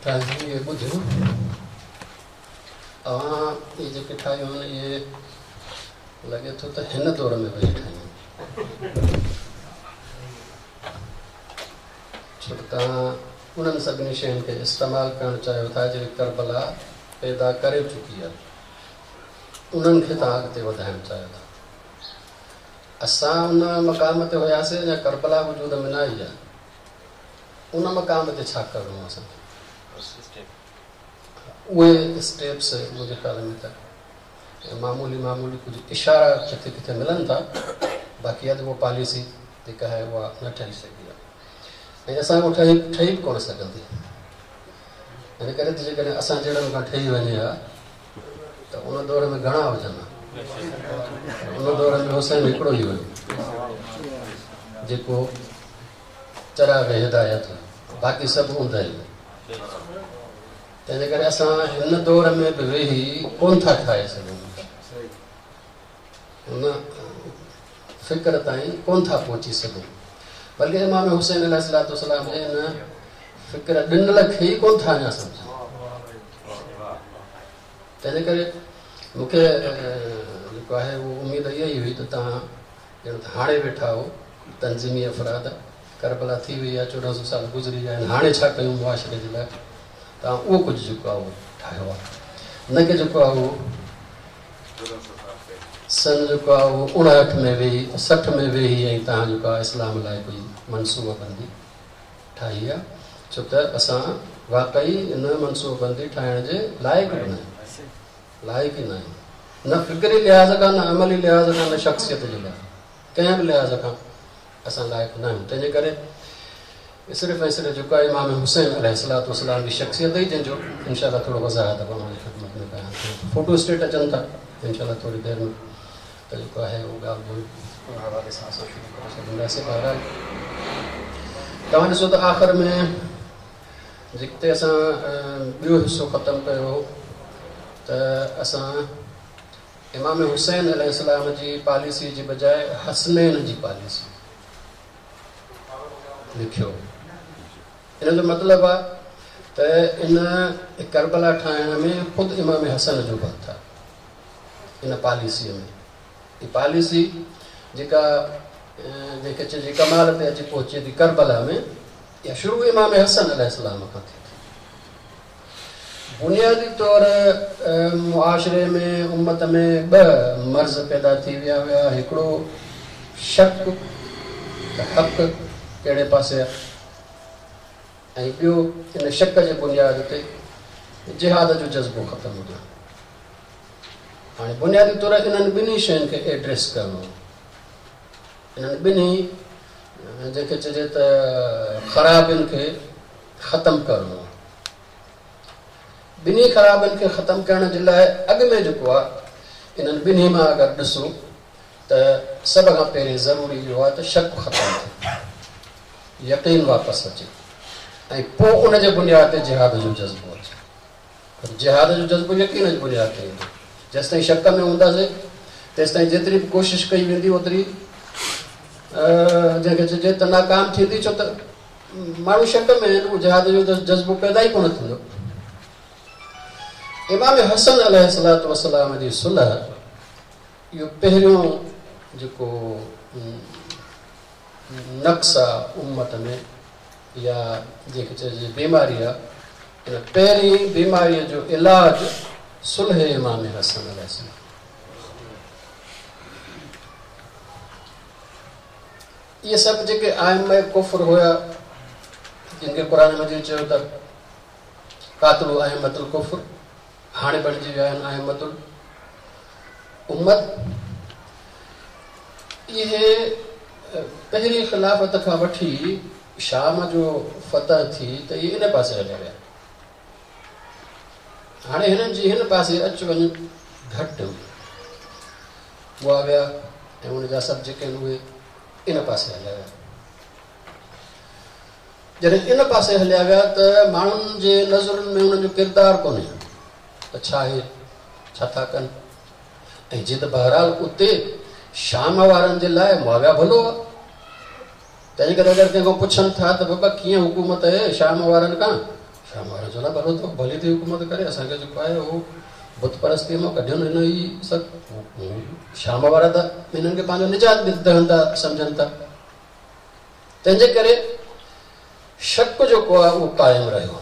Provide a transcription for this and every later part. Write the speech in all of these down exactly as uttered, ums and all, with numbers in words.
ये ॿुधियो अवां ये जेके ठाहियूं आहिनि इहे लॻे थो त हिन दौर में वेही ठाहियूं छो त तव्हां उन्हनि सभिनी शयुनि खे इस्तेमालु करणु चाहियो था जेके करबला पैदा करे चुकी आहे उन्हनि खे तव्हां अॻिते वधाइणु चाहियो था असां उन मक़ाम ते हुयासीं अञा करबला वजूद में न आई आहे उन मक़ाम ते छा करिणो आहे असांखे उहे स्टेप्स मुंहिंजे ख़्याल में त मामूली मामूली कुझु इशारा किथे किथे मिलनि था बाक़ी आहे त उहा पॉलिसी जेका आहे उहा न ठही सघी आहे ऐं असां उहो ठही ठही बि कोन सघंदी हिन करे त जेकॾहिं असां जहिड़नि खां ठही वञे हा त उन दौर में घणा हुजनि उन दौर में हुसैन हिकिड़ो ई हुयो जेको चराग हिदायत बाक़ी सभु हूंदा आहिनि तंहिंजे करे असां हिन दौर में बि वेही कोन था ठाहे सघूं हुन फ़िक्र ताईं कोन था पहुची सघूं बल्कि इमाम हुसैन अलैहिस्सलातु वस्सलाम जे हिन फ़िक्र ॾिनल खे ई कोन था अञा सम्झूं तंहिंजे करे मूंखे जेको आहे उहो उमेदु इहा ई हुई त तव्हां ॼण त हाणे वेठा हो तंज़ीमी अफ़राद करबला थी वई आहे चोॾहं सौ साल गुज़री विया आहिनि हाणे छा कयूं मुआशरे जे लाइ तव्हां उहो कुझु जेको आहे उहो ठाहियो आहे न की जेको आहे उहो सन जेको आहे उहो उणहठि में वेही सठि में वेही ऐं तव्हां जेको आहे इस्लाम लाइ कोई मनसूबबंदी ठाही आहे छो त असां वाक़ई इन मनसूबबंदी ठाहिण जे लाइक़ बि न आहियूं लाइक़ ई न आहियूं न फ़िक्री लिहाज़ खां न अमली लिहाज़ खां न शख़्सियत जे लाइ कंहिं बि लिहाज़ खां असां लाइक़ न आहियूं तंहिंजे करे सिर्फ़ु ऐं सिर्फ़ु जेको आहे इमाम हुसैन अलैहिस्सलातु वस्सलाम जी शख़्सियत ई जंहिंजो इंशाअल्लाह थोरो वज़ाहत तव्हांजी ख़िदमत में कयां फोटो स्टेट अचनि था इंशाअल्लाह थोरी देरि में त जेको आहे उहो ॻाल्हि जो हवाले सां असां शुरू करे सघंदासीं बहरहाल तव्हां ॾिसो त आख़िर में जिते असां ॿियो हिसो ख़तमु कयो त असां इमाम हुसैन अलैहिस्सलाम जी पॉलिसी जी बजाए हसनैन जी पॉलिसी लिखियो इन जो मतिलबु आहे त इन करबला ठाहिण में ख़ुदि इमाम हसन जो बि हथु आहे इन पॉलिसीअ में हीअ पॉलिसी जेका जेके चइजे कमाल ते अची पहुचे थी करबला में इहा शुरू इमाम हसन अलैहिस्सलाम खां थिए थी बुनियादी तौर मुआशरे में उम्मत में ॿ मर्ज़ पैदा थी विया हुया हिकिड़ो शक त हक़ कहिड़े पासे आहे ऐं ॿियो इन शक जे बुनियाद ते जिहाद जो जज़्बो ख़तमु हुयो हाणे बुनियादी तौर इन्हनि ॿिन्ही शयुनि खे एड्रेस करिणो इन्हनि ॿिन्ही जेके चइजे त ख़राबियुनि खे ख़तमु करिणो ॿिन्ही ख़राबियुनि खे ख़तमु करण जे लाइ अॻु में जेको आहे इन्हनि ॿिन्ही मां अगरि ॾिसो त सभ खां पहिरीं ज़रूरी इहो आहे त शक ख़तमु थिए यकीन वापसि अचे ऐं पोइ उन जे बुनियाद ते जिहाद जो जज़्बो अचे जिहाद जो जज़्बो यकीन जी बुनियाद ते ईंदो जेसि ताईं शक में हूंदासीं तेसि ताईं जेतिरी बि कोशिशि कई वेंदी ओतिरी जंहिंखे चइजे त नाकाम थींदी छो त माण्हू शक में आहिनि उहो जिहाद जो जज़्बो पैदा ई कोन थींदो इमाम हसन अलैहिस्सलातु वस्सलाम जी सुलह इहो पहिरियों जेको नक्स आहे उम्मत में या जेके चइजे बीमारी आहे इन पहिरीं बीमारीअ जो इलाज सुलह इमाम हसन अलैहिस्सलाम इहे सभु जेके आइम्मा कुफ्र हुया जिन खे क़ुरान मजीद चयो त कातिलु अइम्मतुल कुफ्र हाणे बणिजी विया आहिनि अइम्मतुल उम्मत इहे पहिरीं ख़िलाफ़त खां वठी शाम जो फतह थी त इहे इन पासे हलिया विया हाणे हिननि जी हिन पासे अचु वञु घटि हुई उहा विया ऐं उनजा सभु जेके आहिनि उहे इन पासे हलिया विया जॾहिं इन पासे हलिया विया त माण्हुनि जे नज़रुनि में उन्हनि जो किरदारु कोन्हे त छा आहे छा था कनि ऐं जिद बहरहाल उते शाम वारनि जे लाइ मुआविया भलो आहे तंहिंजे करे अगरि कंहिंखां पुछनि था त बाबा कीअं हुकूमत आहे शाम वारनि खां शाम वारो चवंदा भलो तो भली थी हुकूमत करे असांखे जेको आहे उहो बुत परस्तीअ मां कढियो हिन ई सभु शाम वारा त हिननि खे पंहिंजो निजात ॾियनि था सम्झनि था तंहिंजे करे शक जेको आहे उहो क़ाइमु रहियो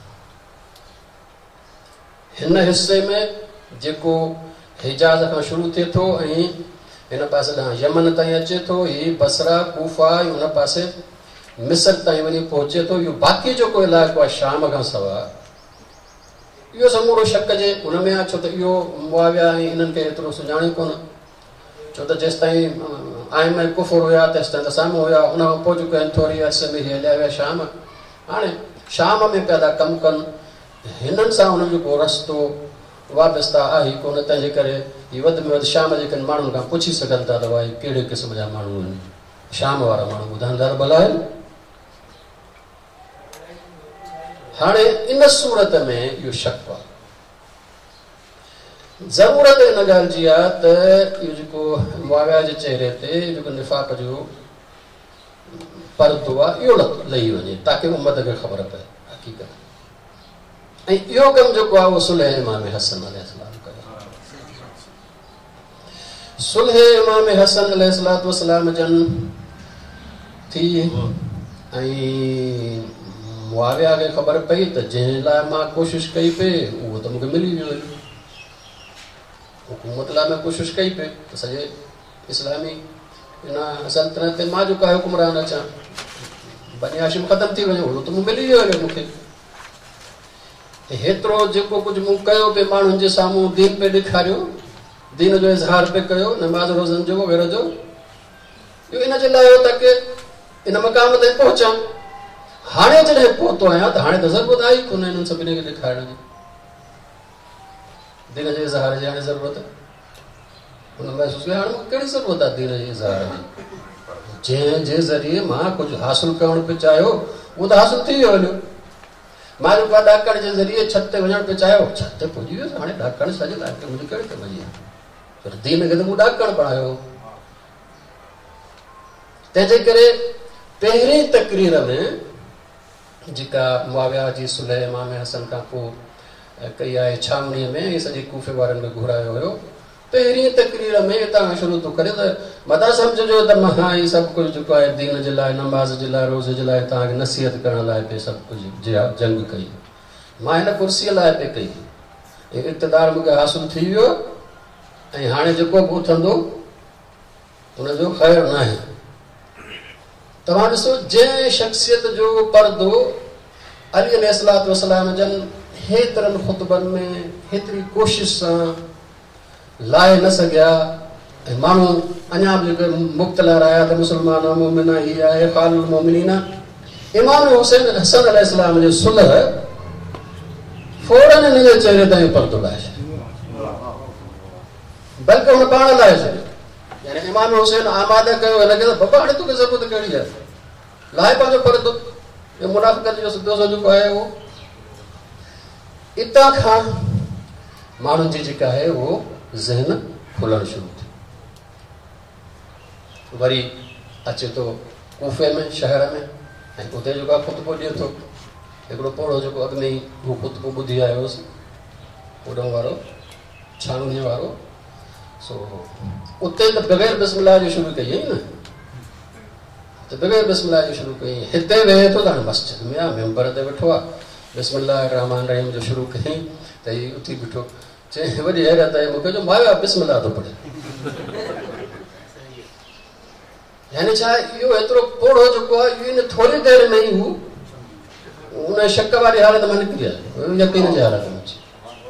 हिन हिसे में जेको हिजाज़ खां शुरू थिए थो ऐं हिन पासे ॾांहुं यमन ताईं अचे थो हीउ बसरा कूफा हुन पासे मिस्र ताईं वञी पहुचे थो इहो बाक़ी जेको इलाइक़ो आहे शाम खां सवाइ इहो समूरो शक जे हुन में आहे छो त इहो मुआविया ऐं इन्हनि खे एतिरो सुञाणे कोन छो त जेसि ताईं आइम ऐं कुफर हुया तेसि ताईं त साम्हूं हुया उन खां पोइ जेको आहिनि थोरी अर्से में हीअ हलिया विया शाम हाणे शाम में पिया था कमु कनि हिननि सां हुननि जेको रस्तो वाबस्ता आहे कोन तंहिंजे करे हीअ वधि में वधि शाम जे कनि माण्हुनि खां पुछी सघनि था त भई कहिड़े क़िस्म जा माण्हू आहिनि शाम वारा माण्हू ॿुधाईंदा भला आहिनि हाणे इन सूरत में इहो शक आहे ज़रूरत हिन ॻाल्हि जी आहे त इहो जेको मुआविया जे चेहरे ते जेको निफ़ाक़ जो परदो आहे इहो लही वञे ताकी उम्मत खे ख़बर पए हक़ीक़त ऐं इहो कमु जेको आहे उहो सुलह इमाम हसन अलैहिस्सलाम कयो सुलह इमाम हसन अलैहिस्सलाम जन थी ऐं मुआविया खे ख़बर पई त जंहिं लाइ मां कोशिशि कई पई उहो त मूंखे मिली वियो हुकूमत लाइ मां कोशिशि कई पई त सॼे इस्लामी हिन सल्तनत ते मां जेको आहे हुकुमरान अचां बनी हाशिम ख़तमु थी वञे उहो त मूं मिली वियो मूंखे हेतिरो जेको कुझु मूं कयो पिए माण्हुनि जे साम्हूं दीन पे ॾेखारियो दीन जो इज़हार पे कयो नमाज़ रोज़नि जो वग़ैरह जो इहो इन जे लाइ हो ताकी इन मक़ाम ते पहुचां हाणे जॾहिं पहुतो आहियां त हाणे त ज़रूरत आई कोन हिननि सभिनी खे ॾेखारण जी दीन जे इज़हार जी हाणे ज़रूरत हुन महसूसु कयो हाणे मूंखे कहिड़ी ज़रूरत आहे दीन जे इज़हार जी जंहिं जे ज़रिए मां कुझु हासिलु करणु पियो चाहियो उहो त हासिलु थी वियो हलियो मां जेको आहे ॾाकण जे ज़रिए छत ते वञणु पियो चाहियो छत ते पुॼी वियुसि हाणे ॾाकण सॼे इलाइक़े मुंहिंजी कहिड़ी त वई आहे पर दीन खे त मूं ॾाकण बणायो तंहिंजे करे पहिरीं तकरीर में जेका मुआविया जी सुलह इमाम हसन खां पोइ कई आहे छावनीअ में सॼे कूफे वारनि खे घुरायो हुयो पहिरीं तकरीर में हितां खां शुरू थो करे त मता सम्झिजो त मां हीउ सभु कुझु जेको आहे दीन जे लाइ नमाज़ जे लाइ रोज़ जे लाइ तव्हांखे नसीहत करण लाइ पे सभु कुझु जंग कई मां हिन कुर्सीअ लाइ पे कई ऐं इक़्तिदार मूंखे हासिलु थी वियो ऐं हाणे जेको बि उथंदो हुनजो ख़ैरु न आहे तव्हां ॾिसो जंहिं शख़्सियत जो परदो अली अलैहिस्सलातु वस्सलाम जन हेतिरनि ख़ुतबनि में हेतिरी कोशिशि सां लाहे न सघिया ऐं माण्हू अञा बि जेके मुब्तला रहिया त मुस्लमान मोमिना हीअ आहे ख़ालुल मोमिनीना इमाम हुसैन हसन अलैहिस्सलाम जो सुलह फौरन हिन जे चेहरे ताईं परदो लाहे छॾियो बल्कि हुन पाण लाहे छॾियो यानी इमाम हुसैन आमादे कयो हिनखे त बाबा हाणे तोखे ज़रूरत कहिड़ी आहे लाहे पंहिंजो परदो इहो मुनाफ़िक़त जो सिधो सो जेको आहे उहो इतां खां माण्हुनि जी जेका आहे उहो ज़हन खुलणु शुरू थियो वरी अचे थो कूफे में शहर में ऐं उते जेको आहे ख़ुतबो ॾिए थो हिकिड़ो पोड़ो जेको अॻु में ई हू ख़ुतबो ॿुधी आयो हुउसि ओॾो वारो छावनीअ वारो सो उते त बग़ैर बिस्मिल्लाह जो शुरू कई न त बग़ैर बिस्मिल्लाह जो शुरू कई हिते वेहे थो त हाणे मस्जिद में आहे मेंबर ते वेठो आहे बिस्मिल्लाह रहमान रहीम जो शुरू कई त हीउ उथी बीठो चई वॾी हैरत आहे मूंखे जो माया बिस्मिल्लाह थो पढ़े यानी छा इहो एतिरो पोड़ो जेको आहे इहो इन थोरी देरि में ई हू उन शक वारी हालत में निकिरी आहे यकीन जी हालत में अची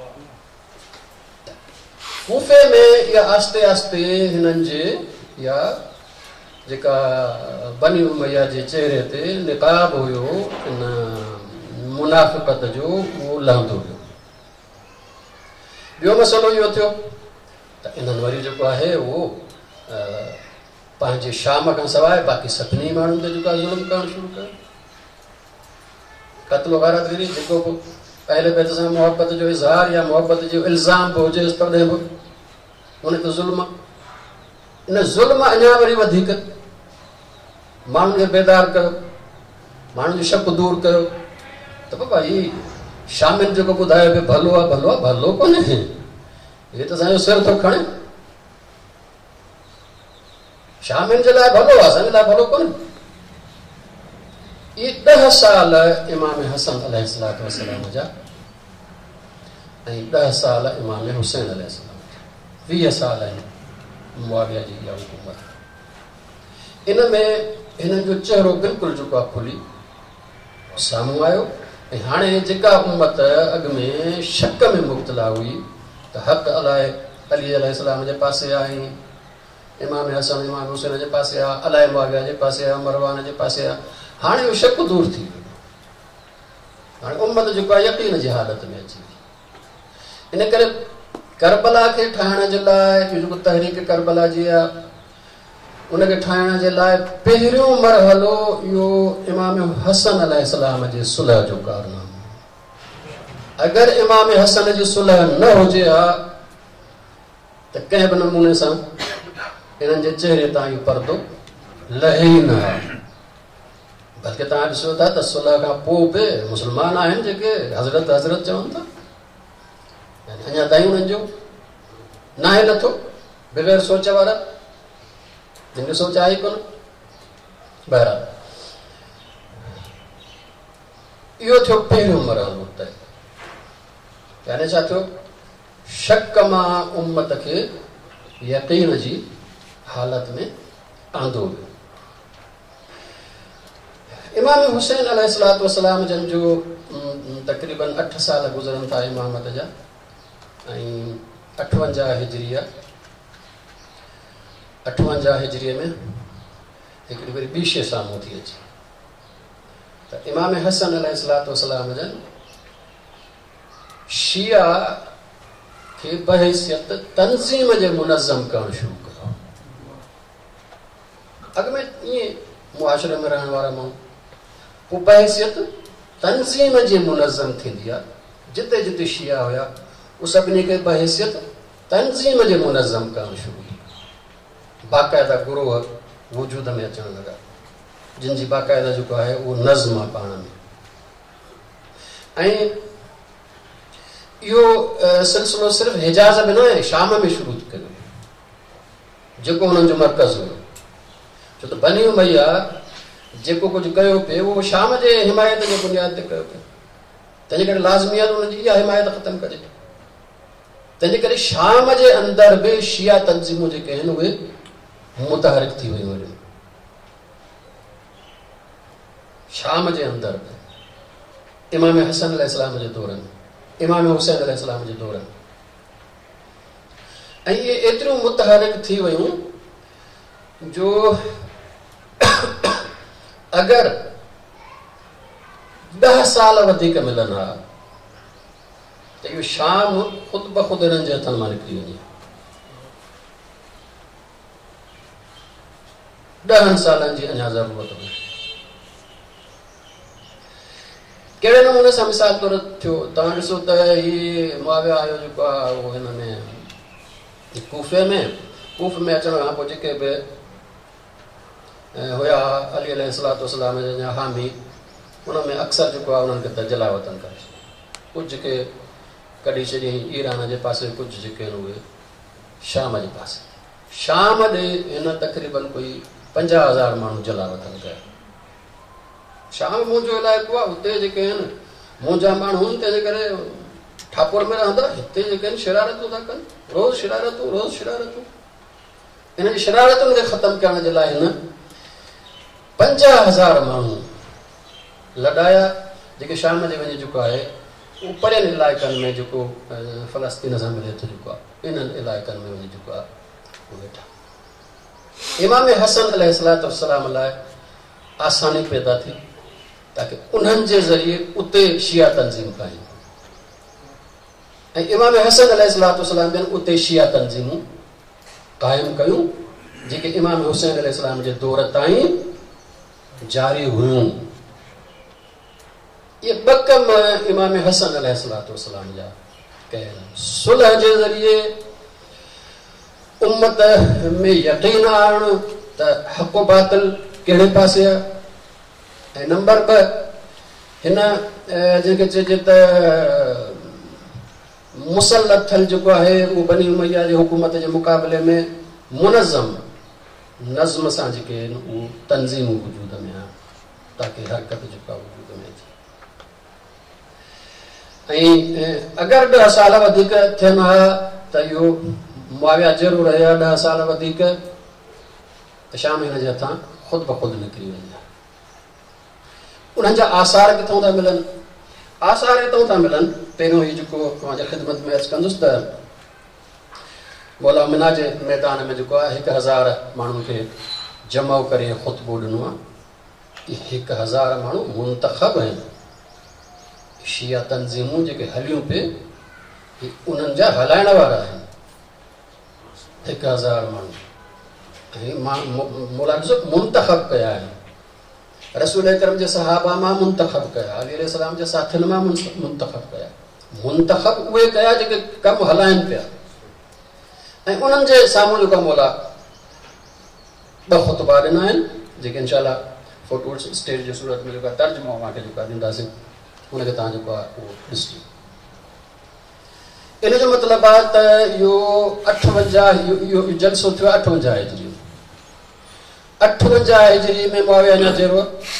कूफे में इहा आस्ते आस्ते हिननि जे या जेका बनी उमैया जे चेहरे ते निकाब हुयो इन मुनाफ़िक़त जो उहो लहंदो वियो ॿियो मसइलो इहो थियो त इन्हनि वरी जेको आहे उहो पंहिंजे शाम खां सवाइ बाक़ी सभिनी माण्हुनि ते जेको आहे ज़ुल्म करणु शुरू कयो क़त्ल वारागिरी जेको बि पहले बैत सां मोहबत जो इज़हार या मोहबत जो इल्ज़ाम बि हुजे तॾहिं बि उन ते ज़ुल्म इन ज़ुल्म अञा वरी वधीक माण्हुनि खे बेदार कयो माण्हुनि जो शक दूर कयो त बाबा ही शामिल जेको ॿुधायो पियो भलो आहे भलो आहे भलो कोन्हे, हे त असांजो सिर थो खणे। शामिल जे लाइ भलो आहे, असांजे लाइ भलो कोन्हे। इहे ॾह साल इमाम हसन अलैहिस्सलातु वस्सलाम जा ऐं ॾह साल इमाम हुसैन अलैहिस्सलाम जा, वीह साल आहिनि मुआविया जी इहा हुकूमत। इन में हिननि जो चहिरो बिल्कुलु जेको आहे खुली साम्हूं आयो। ऐं हाणे जेका उम्मत अॻ में शक में मुब्तला हुई त हक़ अलाए अली अलैहिस्सलाम जे पासे आहे, इमाम हसन इमाम हुसैन जे पासे आहे, अलाए मुआविया जे पासे आहे, मरवान जे पासे आहे, हाणे उहो शक दूर थी वियो। हाणे उम्मत जेको आहे यकीन जी हालत में अची वई। इन करे करबला खे ठाहिण जे लाइ जेको तहरीक करबला जी आहे उनखे ठाहिण जे लाइ पहिरियों मरहलो इहो इमाम हसन अलैहिस्सलाम जे सुलह जो कारनामो। अगरि इमाम हसन जी सुलह न हुजे हा त कंहिं बि नमूने सां इन्हनि जे चहिरे तां इहो पर्दो लहे ई न आहे। बल्कि तव्हां ॾिसो था त सुलह खां पोइ बि मुस्लमान आहिनि जेके हज़रत हज़रत चवनि था, यानी अञा ताईं उन्हनि जो न आहे नथो बग़ैर सोच वारा, जिनखे सोच आई कोन। बहरहाल इहो थियो पहिरियों मरहलो तय। यानी छा थियो, शक मां उम्मत खे यकीन जी हालत में आंदो वियो। इमाम हुसैन अलैहिस्सलातु वस्सलाम जन जो तक़रीबन अठ साल गुज़रनि था इमामत जा ऐं अठवंजाह हिजरीअ अठवंजाह हिजरीअ में हिकिड़ी वरी ॿी शइ साम्हूं थी अचे त इमाम हसन अलैहिस्सलातु वस्सलाम जन शिया खे बहैसियत तंज़ीम जे मुनज़्ज़म करणु शुरू कयो। अॻ में ईअं मुआशरे में रहण वारा माण्हू, पोइ बहैसियत तंज़ीम जी मुनज़्ज़म थींदी आहे। जिते जिते शिया हुया उहे सभिनी खे बहैसियत तंज़ीम जे मुनज़्ज़म करणु शुरू कयो। बाक़ाइदा गुरोह वजूद में अचण लॻा जिन जी बाक़ाइदा जेको आहे उहो नज़्म आहे पाण में। ऐं इहो सिलसिलो सिर्फ़ु हिजाज़ में न आहे, शाम में शुरू कयो जेको हुननि जो मर्कज़ हुयो। छो त बनी उमैया जेको कुझु कयो पियो उहो शाम जे हिमायत जे बुनियाद ते कयो पियो, तंहिंजे करे लाज़मी आहे हुननि जी इहा हिमायत ख़तमु कजे। तंहिंजे करे शाम जे अंदरि बि शिया तंज़ीमूं जेके आहिनि उहे मुतहरिक थी वियूं आहिनि। शाम जे अंदरि बि इमाम हसन अलैहिस्सलाम जे दौर में, इमाम हुसैन अलैहिस्सलाम जे दौर में, ऐं इहे एतिरियूं मुतहरिक थी वियूं जो अगरि ॾह साल वधीक मिलनि हा त इहो शाम ख़ुदि ब ख़ुदि हिननि जे हथनि मां निकिरी वञे। ॾहनि सालनि जी अञा ज़रूरत हुई। कहिड़े नमूने सां मिसाल तौर थियो, तव्हां ॾिसो त हीअ मुआविया आयो जेको आहे उहो हिन में कूफे में कूफ में अचण खां पोइ जेके बि हुया अली अलैहिस्सलातु वस्सलाम जा हामी, उन में अक्सर जेको आहे उन्हनि खे त जलाए वतन करे कुझु जेके कढी छॾियईं ईरान जे पासे, कुझु जेके आहिनि उहे शाम जे पासे। शाम ॾे हिन तक़रीबन कोई पंजाह हज़ार माण्हू जला वतन कया। शाम मुंहिंजो इलाइक़ो आहे, उते जेके आहिनि मुंहिंजा माण्हू आहिनि, तंहिंजे करे ठाकुर में रहंदा, हिते जेके आहिनि शरारतूं था कनि, रोज़ शरारतूं रोज़ शरारतूं। इन जी शरारतुनि खे ख़तमु करण जे लाइ हिन पंजाह हज़ार माण्हू लॾाया, जेके शाम जे वञे जेको आहे उहो परियनि इलाइक़नि में जेको फ़लस्तीन सां मिले थो जेको आहे इन्हनि इलाइक़नि में वञी जेको आहे उहो वेठा। इमाम हसन अलैहिस्सलातु वस्सलाम लाइ आसानी पैदा थी ताकी उन्हनि जे ज़रिए उते शिया तंज़ीम कायम, ऐं इमाम हसन अलैहिस्सलातु वस्सलाम जन उते शिया तंज़ीमूं क़ाइमु कयूं जेके इमाम हुसैन अलैहिस्सलाम जे दौर ताईं जारी हुयूं। ये ॿ कम इमाम हसन अलैहिस्सलातु वस्सलाम जा कयल। सुलह जे ज़रिए उम्मत में यकीन आणणु त हक़ बातिल कहिड़े पासे आहे, ऐं नंबर ॿ हिन जंहिंखे चइजे त मुसलसल जेको आहे उहो बनी उमैया जी हुकूमत जे मुक़ाबले में मुनज़म नज़्म सां जेके आहिनि उहे तंज़ीमूं वजूद में आहे ताकी हरकत जेका वजूद में अचे ऐं अगरि ॾह साल वधीक थियनि हा त इहो मुआविया ज़रूरु रहे हा ॾह साल वधीक त शाम हिन जे हथां ख़ुदि ब ख़ुदि निकिरी वञे उन्हनि जा आसार किथां था मिलनि आसार हितां था मिलनि पहिरियों ई जेको तव्हांजे ख़िदमत में अर्ज़ु कंदुसि त मौला मिना जे मैदान में जेको आहे हिकु हज़ार माण्हुनि खे जमा करे ख़ुतबो ॾिनो आहे इहे हिकु हज़ार माण्हू मुंतख़ब आहिनि शिया तंज़ीमूं जेके हलियूं पिए उन्हनि जा हलाइण वारा आहिनि हिकु हज़ार माण्हू ऐं मां मौला ॾिसो मुंतख़ब कया आहिनि रसूल अकरम जे सहाबा मां मुंतख़ब कया अली अलैहिस्सलाम जे साथियुनि मां मुंतख़ब कया मुंतख़ब उहे कया जेके कमु हलाइनि पिया ऐं उन्हनि जे साम्हूं जेका मौला ॿ ख़ुतबा ॾिना आहिनि जेके इनशाअल्लाह फोटो स्टेज जे सूरत में जेका तर्जुमो तव्हांखे जेका ॾींदासीं उनखे तव्हां जेको आहे उहो ॾिसो इन जो मतिलबु आहे त इहो अठवंजाह इहो जलसो थियो आहे अठवंजाह हिजरी अठवंजाह हिजरी में मुआविया अञा चयो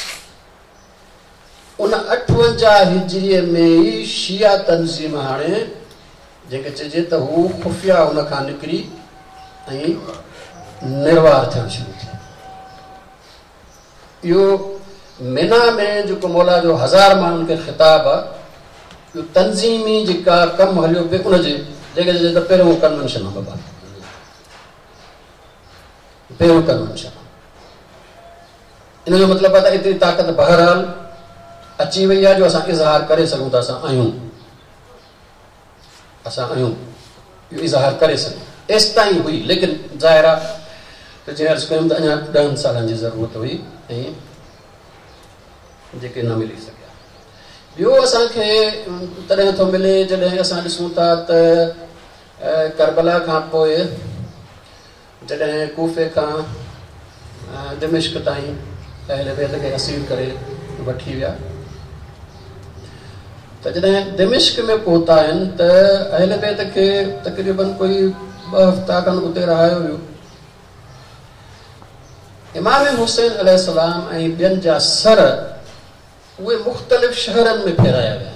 उन अठवंजाह हिजरीअ में ई शिया तंज़ीम हाणे जंहिंखे चइजे त हू खुफ़िया हुन खां निकिरी ऐं निर्वार थियणु शुरू थियो इहो मिना में जेको मौला जो हज़ार माण्हुनि खे ख़िताब आहे इहो तंज़ीमी जेका कमु हलियो पियो उनजे जेके चइजे त पहिरियों कन्वेंशन आहे बाबा पहिरियों कन्वेंशन इन जो मतिलबु आहे त एतिरी ताक़त बहरहाल अची वई आहे जो असां इज़हार करे सघूं था असां आहियूं असां आहियूं इहो इज़हार करे सघूं एसि ताईं हुई लेकिन ज़ाहिर आहे त जीअं अर्ज़ु कयूं त अञा ॾहनि सालनि जी ज़रूरत हुई ऐं जेके न मिली सघिया ॿियो असांखे तॾहिं थो मिले जॾहिं असां ॾिसूं था त करबला खां पोइ जॾहिं कूफे खां दिमिश्क ताईं अहल बैत खे असीर करे वठी विया त जॾहिं दिमिश्क में पहुता आहिनि त अहल बैत खे तक़रीबन कोई ॿ हफ़्ता खनि उते रहायो हुयो इमाम हुसैन अलैहिस्सलाम ऐं ॿियनि जा सर उहे मुख़्तलिफ़ शहरनि में फेराया विया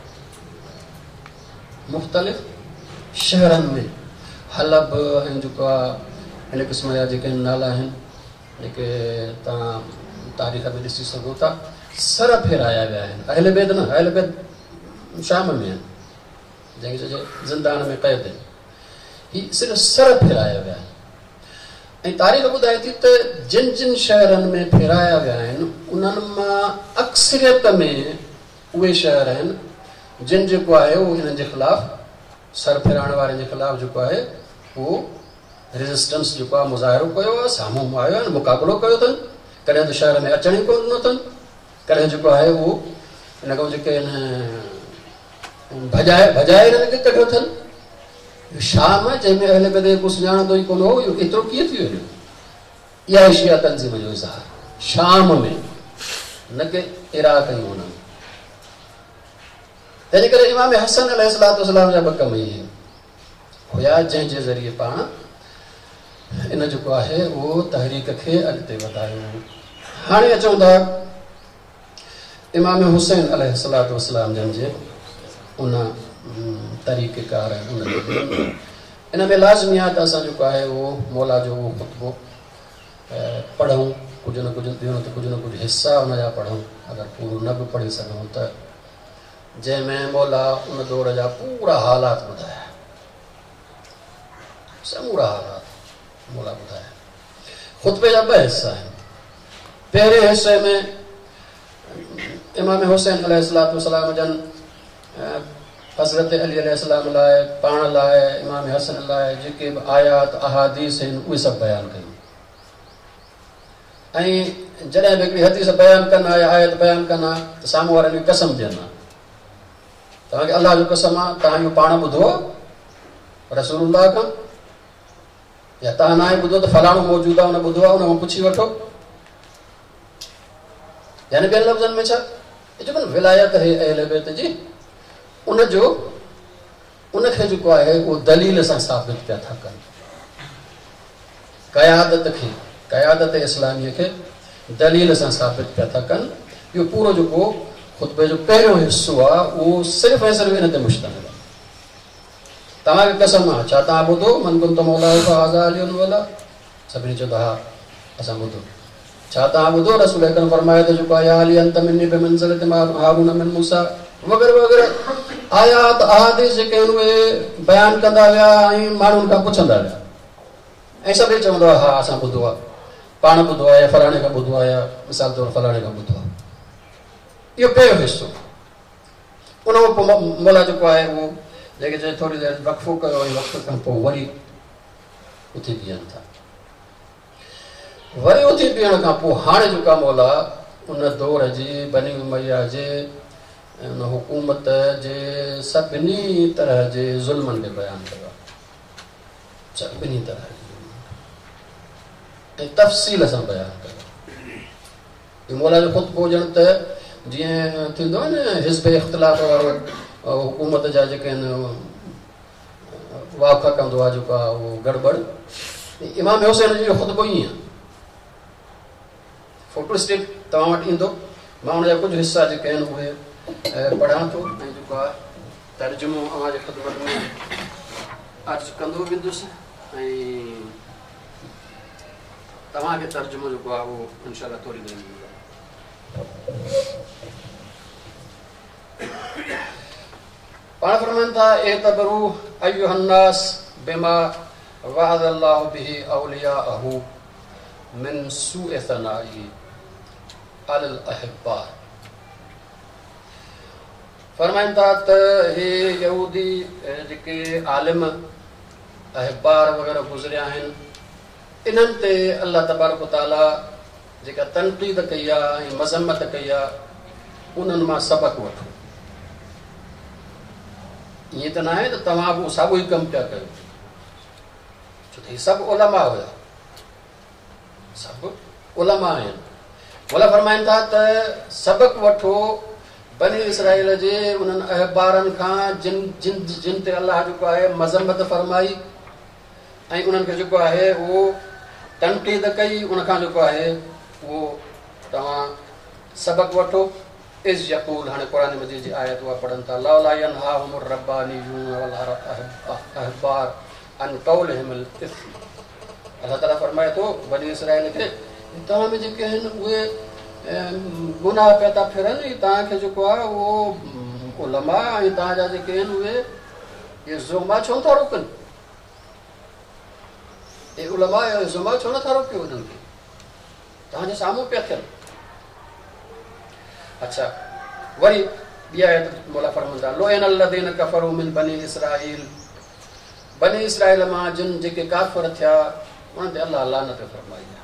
मुख़्तलिफ़ शहरनि में हलब ऐं जेको आहे हिन क़िस्म जा जेके नाला आहिनि जेके तव्हां तारीख़ में ॾिसी सघो था सर फेराया विया आहिनि अहल बैत न अहल बैत शाम में आहिनि जंहिंखे चइजे ज़िंदान में क़ैद आहिनि ही सिर्फ़ु सर फेराया विया आहिनि ऐं तारीख़ ॿुधाए थी त जिन जिन शहरनि में फेराया विया आहिनि उन्हनि मां अक्सरियत में उहे शहर आहिनि जिन जेको आहे उहो हिननि जे ख़िलाफ़ सर फेराइण वारनि जे ख़िलाफ़ जेको आहे उहो रेज़िस्टेंस जेको आहे मुज़ाहिरो कयो आहे साम्हूं आयो आहे मुक़ाबिलो कयो अथनि कॾहिं त शहर में अचण ई कोन ॾिनो अथनि कॾहिं जेको आहे उहो हिन खां जेके आहिनि भॼाए भॼाए हिननि खे कढियो अथनि शाम जंहिंमें अहल बैत को सुञाणंदो ई कोन हो इहो एतिरो कीअं थी वियो इहा शिया तंज़ीम जो इज़हार शाम में न कि इराक़ ऐं हुन में तंहिंजे करे इमाम हसन अलैहिस्सलाम जा ॿ कम इहे हुया जंहिंजे ज़रिए पाण इन जेको आहे उहो तहरीक खे अॻिते वधायो हाणे अचूं था इमाम हुसैन अलैहिस्सलाम जन जे उन तरीक़ेकार उन इन में लाज़मी आहे त असां जेको आहे उहो मौला जो उहो ख़ुतबो पढ़ूं कुझु न कुझु ॿियो न त कुझु न कुझु हिसा हुनजा पढ़ूं अगरि पूरो न बि पढ़ी सघूं त जंहिंमें मौला उन दौर जा पूरा हालात ॿुधाया समूरा हालात मौला ॿुधाया ख़ुतबे जा ॿ हिसा आहिनि पहिरें हिसे में इमाम हुसैन अलैहिस्सलाम जन हज़रत अली अलैहिस्सलाम लाइ पाण लाइ इमाम हसन लाइ जेके बि आयात अहादीस आहिनि उहे सभु बयानु कयूं ऐं जॾहिं बि हिकिड़ी हदीस बयानु कनि या आयत बयानु कनि त साम्हूं वारनि खे कसम ॾियनि तव्हांखे अलाह जो कसम आहे तव्हां इहो पाण ॿुधो रसूलुल्लाह खां या तव्हां न आहे ॿुधो त फलाणो मौजूदु आहे हुन ॿुधो आहे हुन खां पुछी वठो यानी ॿियनि लफ़्ज़नि में छा जेको विलायत है अहले बैत जी उन जो उनखे जेको आहे उहो दलील सां साबित पिया था कनि क़यादत खे क़यादत इस्लामीअ खे दलील सां साबित पिया था कनि इहो पूरो जेको ख़ुतबे जो पहिरियों हिसो आहे उहो सिर्फ़ु ऐं सिर्फ़ु हिन ते मुश्तमिल आहे तव्हांखे कसम आहे छा तव्हां ॿुधो मन कुंत मौला वला सभिनी चवंदा हा असां ॿुधो छा तव्हां ॿुधो रसूल अकरम फरमाए थो जेको आहे आली अंत मिनी बि मंज़िल ते हारून मिन मूसा वग़ैरह वग़ैरह आयात अहादीस जेके आहिनि उहे बयानु कंदा विया ऐं माण्हुनि खां पुछंदा विया ऐं सभई चवंदो आहे हा असां ॿुधो आहे पाण ॿुधो आहे या फलाणे खां ॿुधो आहे या मिसाल तौरु फलाणे खां ॿुधो आहे इहो पहिरियों हिसो उन खां पोइ मौला जेको आहे उहो जेके चए थोरी देरि वक़फ़ो कयो ऐं वक़्त खां पोइ वरी उथी बीहनि था वरी उथी बीहण खां पोइ हाणे जेका मौला उन दौर जी बनी उमैया जे उन हुकूमत जे सभिनी तरह जे ज़ुल्मनि खे बयानु कयो सभिनी तरह ऐं तफ़सील सां बयानु कयो मौला जो ख़ुदि हुजनि त जीअं थींदो आहे न हिज़्ब इख़्तिलाफ़ वारो हुकूमत जा जेके आहिनि वाक़ कंदो आहे जेको आहे उहो गड़बड़ इमाम हुसैन जो ख़ुदबो ई आहे फोटो स्टेट तव्हां वटि ईंदो मां हुनजा कुझु हिसा जेके आहिनि उहे पढ़ां थो ऐं जेको आहे तर्जुमो अव्हांजे ख़िदमत में अर्ज़ु कंदो वेंदुसि ऐं तव्हांखे तर्जुमो जेको आहे उहो इनशाअल्लाह थोरी देरि में पाण फरमाइनि था एतबरू अय्युहन्नास बिमा वअदल्लाहु बिही औलियाअहु मिन सूइ सनाई अलल अहिब्बा फरमाइनि था त हे यहूदी जेके आलिम अहिबार वग़ैरह गुज़रिया आहिनि इन्हनि ते अल्लाह तबारक व तआला जेका तनक़ीद कई आहे ऐं मज़म्मत कई आहे उन्हनि मां सबक़ु वठो ईअं त न आहे त तव्हां बि साॻियो ई कमु पिया कयो छो त हीअ सभु उलमा हुया सभु उलमा आहिनि मौला फरमाइनि था त सबक़ु वठो बनी इसराइल जे उन्हनि अहबारनि खां जिन जिन जिन ते अलाह जेको आहे मज़म्मत फरमाई ऐं उन्हनि खे जेको आहे उहो तनक़ीद कई उनखां जेको आहे उहो तव्हां सबक़ु वठो इज़ यक़ूल हाणे क़ुरान मजीद जी आयत उहा पढ़नि था लौला यनहाहुमुर रब्बानियून वल अहबार अन क़ौलिहिमुल इस्म अल्लाह ताला फरमाए थो बनी इसराइल खे तव्हां में जेके आहिनि उहे गुनाह पिया था फिरनि तव्हांखे जेको आहे उहो उलमा ऐं तव्हांजा जेके आहिनि उहे इहे ज़ुल्मा छो था रोकनि इहे उलमा ज़ुल्मा छो नथा रोकियो उन्हनि खे तव्हांजे साम्हूं पिया थियनि अच्छा वरी ॿी आयत मौला फरमाईंदा लोयन अलदीन कफरू मिन बनी इसराइल बनी इसराइल मां जिन जेके काफ़िर थिया उन्हनि ते अल्लाह लानत फरमाई आहे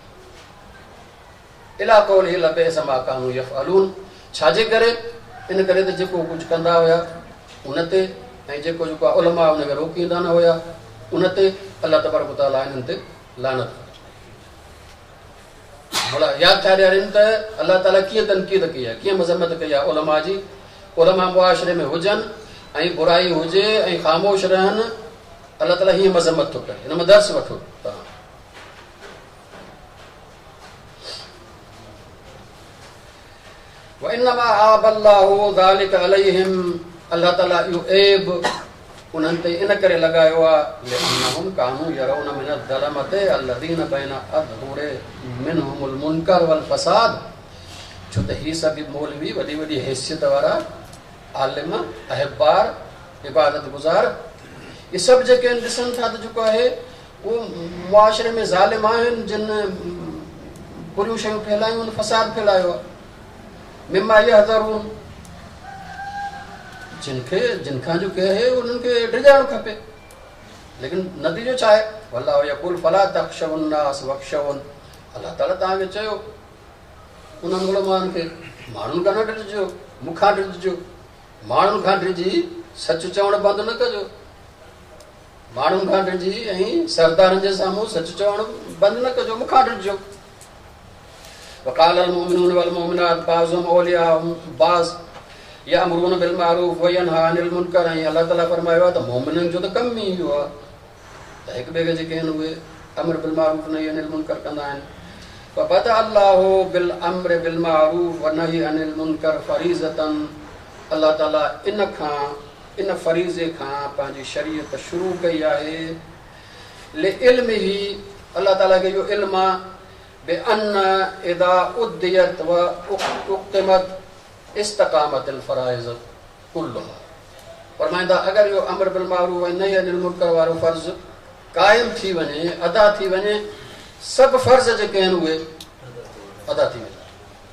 इला कौलिहि लबइस मा कानू यफ़अलून छाजे करे इन करे त जेको कुझु कंदा हुया उन ते ऐं जेको जेको आहे उलमा उनखे रोकींदा न हुया उन ते अल्लाह तबारक व तआला इन्हनि ते लानत मौला यादि थिया ॾियारीनि त अल्लाह ताला कीअं तनक़ीद कई आहे कीअं मज़म्मत कई आहे उलमा जी उलमा मुआशिरे में हुजनि ऐं बुराई हुजे ऐं ख़ामोश रहनि अल्लाह ताला हीअं मज़म्मत थो करे हिन में दर्स वठो तव्हां वइन्नमा आबल्लाहु ज़ालिक अलैहिम अल्लाह ताला इहो ऐब उन्हनि ते इन करे लॻायो आहे लिअन्नहुम कानू यरौन मिन ज़लमति अलज़ीन बैन अज़हुरे मिनहुमुल मुनकर वल फसाद छो त हीअ सभु मौलवी वॾी वॾी हैसियत वारा आलिम अहबार इबादत गुज़ार इहे सभु जेके आहिनि ॾिसनि था त जेको आहे उहो मुआशिरे में ज़ालिम आहिनि जिन बुरियूं शयूं फैलायूं आहिनि फसाद फैलायो आहे मिमा यहज़रून जिनखे जिनखां जेके आहे उन्हनि खे डिॼाइणु खपे लेकिन नतीजो छा आहे वल्लाहु यक़ूल फला तख़्शवुन्नास वख़्शवुन अल्लाह ताला तव्हांखे चयो उन्हनि उलमानि खे माण्हुनि खां न डिॼिजो मूंखां डिॼिजो माण्हुनि खां डिॼी सच चवणु बंदि न कजो माण्हुनि खां डिॼी ऐं सरदारनि जे साम्हूं सच चवणु बंदि न कजो मूंखां डिॼिजो वक़ाल अल मुमिनून वल मुमिनात बाज़ुहुम औलिया बाज़ यअमुरून बिल मारूफ व यनहा अनिल मुनकर। ऐं अल्लाह ताला फरमायो आहे त मोमिननि जो त कम ई इहो आहे त हिक ॿिए खे जेके आहिनि उहे अमर बिल मारूफ नही अनिल मुनकर कंदा आहिनि। फबदा अल्लाहु बिल अम्र बिल मारूफ व नही अनिल मुनकर फरीज़तन। अल्लाह ताला इन खां इन फरीज़े खां पंहिंजी शरीयत शुरू कई आहे। ले इल्म ही अल्लाह ताला खे इहो इल्म आहे बे अन इदा उद्दियत व उक़्तिमत इस्तक़ामत अल फराइज़ कुल्लुहा। फरमाईंदा अगरि इहो अमर बिल मारूफ ऐं नही अनिल मुनकर वारो फ़र्ज़ क़ाइम थी वञे, अदा थी वञे, सभु फ़र्ज़ जेके आहिनि उहे अदा थी वेंदा।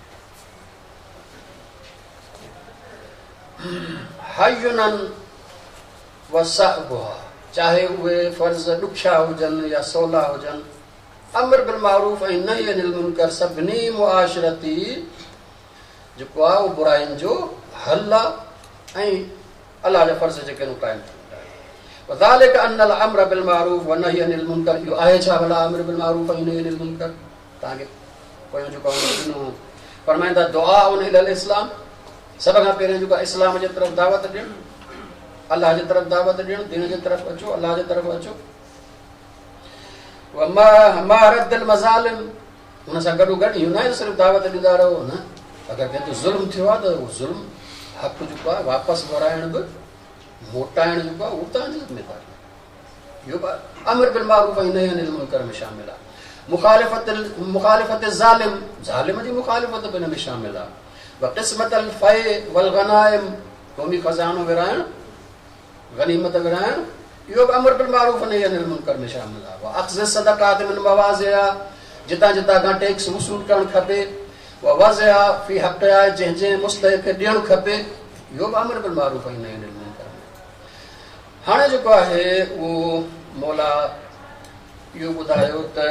हयुनन व सअबुहा, चाहे उहे फ़र्ज़ ॾुखिया हुजनि या सवला हुजनि। अमर बिल मारूफ ऐं नही अनिल मुनकर सभिनी मुआशरती जेको आहे उहो बुराइनि जो हल आहे ऐं अलाह जा फ़र्ज़ जेके आहिनि क़ाइम थी वेंदा आहिनि। वज़ालिक अनल अम्र बिल मारूफ व नही अनिल मुनकर, इहो आहे छा भला अमर बिल मारूफ ऐं नही अनिल मुनकर? तव्हांखे पोयों जेको ॾिनो फरमाईंदा दुआ उन इलल इस्लाम, सभ खां पहिरियों जेको इस्लाम जे तरफ़ दावत ॾियणु, अलाह जे तरफ़ दावत ॾियणु, दीन जे तरफ़ अचो, अलाह जे तरफ़ अचो। व मा रद्दिल मज़ालिम, हुन सां गॾोगॾु इहो न आहे सिर्फ़ु दावत ॾींदा रहो, न, अगरि कंहिं ते ज़ुल्म थियो आहे त उहो ज़ुल्म हक़ जेको आहे वापसि वराइण बि, मोटाइण जेको आहे उहो तव्हांजी ज़िमेदारी आहे। इहो अमर बिल मारूफ ऐं नही अनिल मुनकर में शामिल आहे। मुखालिफ़त मुखालिफ़त ज़ालिम, ज़ालिम जी मुखालिफ़त बि हिन में शामिल आहे। व क़िस्मत अल फ़ै वल गनाइम, क़ौमी ख़ज़ानो विराइणु, गनीमत विराइणु, इहो बि अमर बिल मारूफ नही अनिल मुनकर में शामिल आहे। व अख़्ज़ सदक़ात मिन मवाज़िहा, जितां जितां खां टैक्स वसूल करणु खपे। व वज़िहा फ़ी हक़ आहे, जंहिं जंहिं मुस्तहिक़ खे ॾियणु खपे, इहो बि अमर बिल मारूफ ऐं नही अनिल मुनकर में। हाणे जेको आहे उहो मौला इहो ॿुधायो त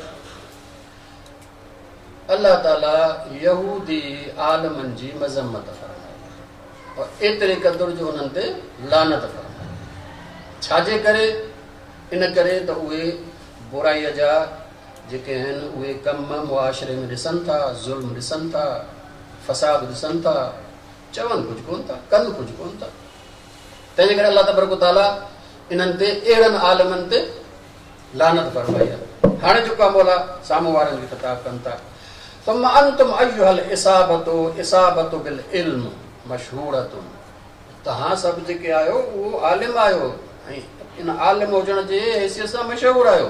अल्लाह ताला यहूदी आलमनि जी मज़म्मत फरमाई और एतिरे क़दुर जो उन्हनि ते लानत फरमाई। छाजे करे? इन करे त उहे बुराईअ जा जेके आहिनि उहे कम मुआशरे में ॾिसनि था, ज़ुल्म ॾिसनि था, फ़साद ॾिसनि था, चवनि कुझु कोन था, कनि कुझु कोन था। तंहिंजे करे अल्लाह तबारक व तआला इन्हनि ते अहिड़नि आलमनि ते लानत फरमाई आहे। हाणे जेको आहे मौला साम्हूं वारनि खे ख़िताब कनि था, ثم انتم ايها الاصابه اصابه بالعلم मशहूरतुन, तव्हां सभु जेके आहियो उहो आलिम आहियो ऐं इन आलिम हुजण जे हैसियत सां मशहूरु आहियो,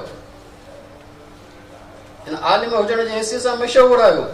इन आलिम हुजण जे हैसियत सां मशहूरु आहियो।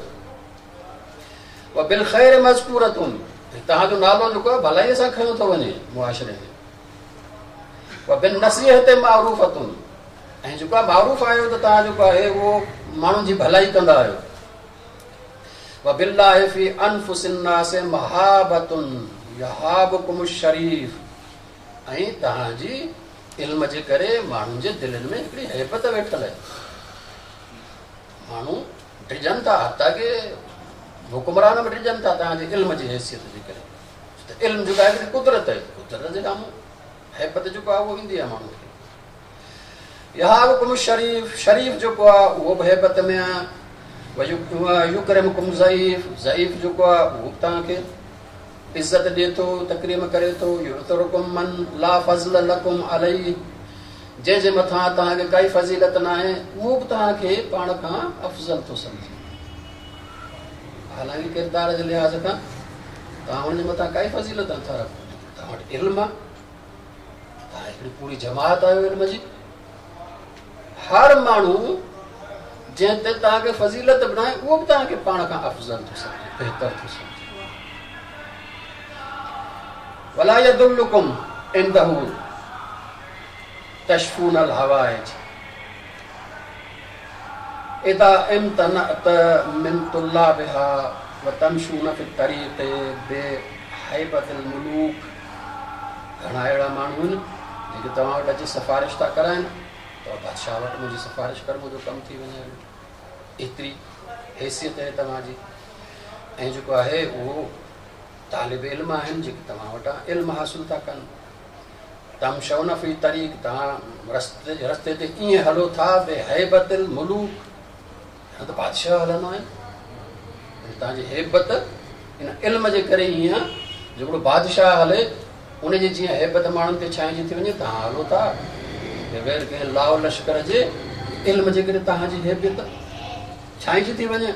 व बिल ख़ैर मज़कूरतुन, तव्हांजो नालो जेको आहे भलाईअ सां खयो थो वञे मुआशरे में। व बिन नसीहत मारूफ़तुन, ऐं जेको आहे मारूफ़ आहियो त तव्हां जेको आहे उहो माण्हुनि जी भलाई कंदा आहियो। व बिल्लाहि फ़ी अनफुसिन नास महाबतुन यहाबुकुम शरीफ, ऐं तव्हांजी इल्म जे करे माण्हुनि जे दिलनि में हिकिड़ी हैबत वेठल आहे। माण्हू डिॼनि था, ताकी हुकुमरान में डिॼनि था तव्हांजे इल्म जी हैसियत जे करे। त इल्म जेको आहे हिकिड़ी कुदरत आहे, कुदरत जे साम्हूं हैबत जेको आहे उहो ईंदी आहे माण्हू खे। यहाबुकुम शरीफ, शरीफ जेको आहे उहो बि हैबत में आहे। युकरिमुकुम ज़ईफ़, ज़ईफ़ जेको आहे उहो बि तव्हांखे इज़त ॾिए थो, तकरीम करे थो। युतरुकुम मन ला फ़ज़्ल लकुम अलैहि, जंहिंजे मथां तव्हांखे काई फज़ीलत न आहे उहो बि तव्हांखे पाण खां अफ़ज़ल थो सम्झे। हालांकि किरदार जे लिहाज़ खां तव्हां हुनजे मथां काई फज़ीलत नथा रखो, तव्हां वटि इल्म आहे, तव्हां हिकिड़ी पूरी जमात आहियो इल्म जी। हर माण्हू जंहिं ते तव्हांखे फज़ीलत बणाए उहो बि तव्हांखे पाण खां अफ़ज़ल थो सम्झे, बहितर थो सम्झे। वला यदुल्लुकुम इंदहु तशफून अल हवाइज इदा इम्तनअत मिन तुल्लाबिहा व तमशून फी तरीक़ बिहैबतिल मुलूक। घणा अहिड़ा माण्हू आहिनि जेके तव्हां वटि अची सिफ़ारिश था कराइनि त बादशाह वटि मुंहिंजी सिफ़ारिश कर, मुंहिंजो कमु थी वञे। एतिरी हैसियत आहे तव्हांजी। ऐं जेको आहे उहो तालिब इल्म आहिनि जेके तव्हां वटां इल्म हासिल था कनि। तमशून फी तरीक़, तव्हां रस्ते रस्ते ते ईअं हलो था बेहैबतिल मुलूक, त बादशाह हलंदो आहे, तव्हांजी हैबत इन इल्म जे करे हीअं हिकिड़ो बादशाह हले उनजी जीअं हैबत माण्हुनि खे छांइजी थी वञे तव्हां हलो था बग़ैर कंहिं लाओ लश्कर जे इल्म जे करे तव्हांजी हैबत छांइजी थी वञे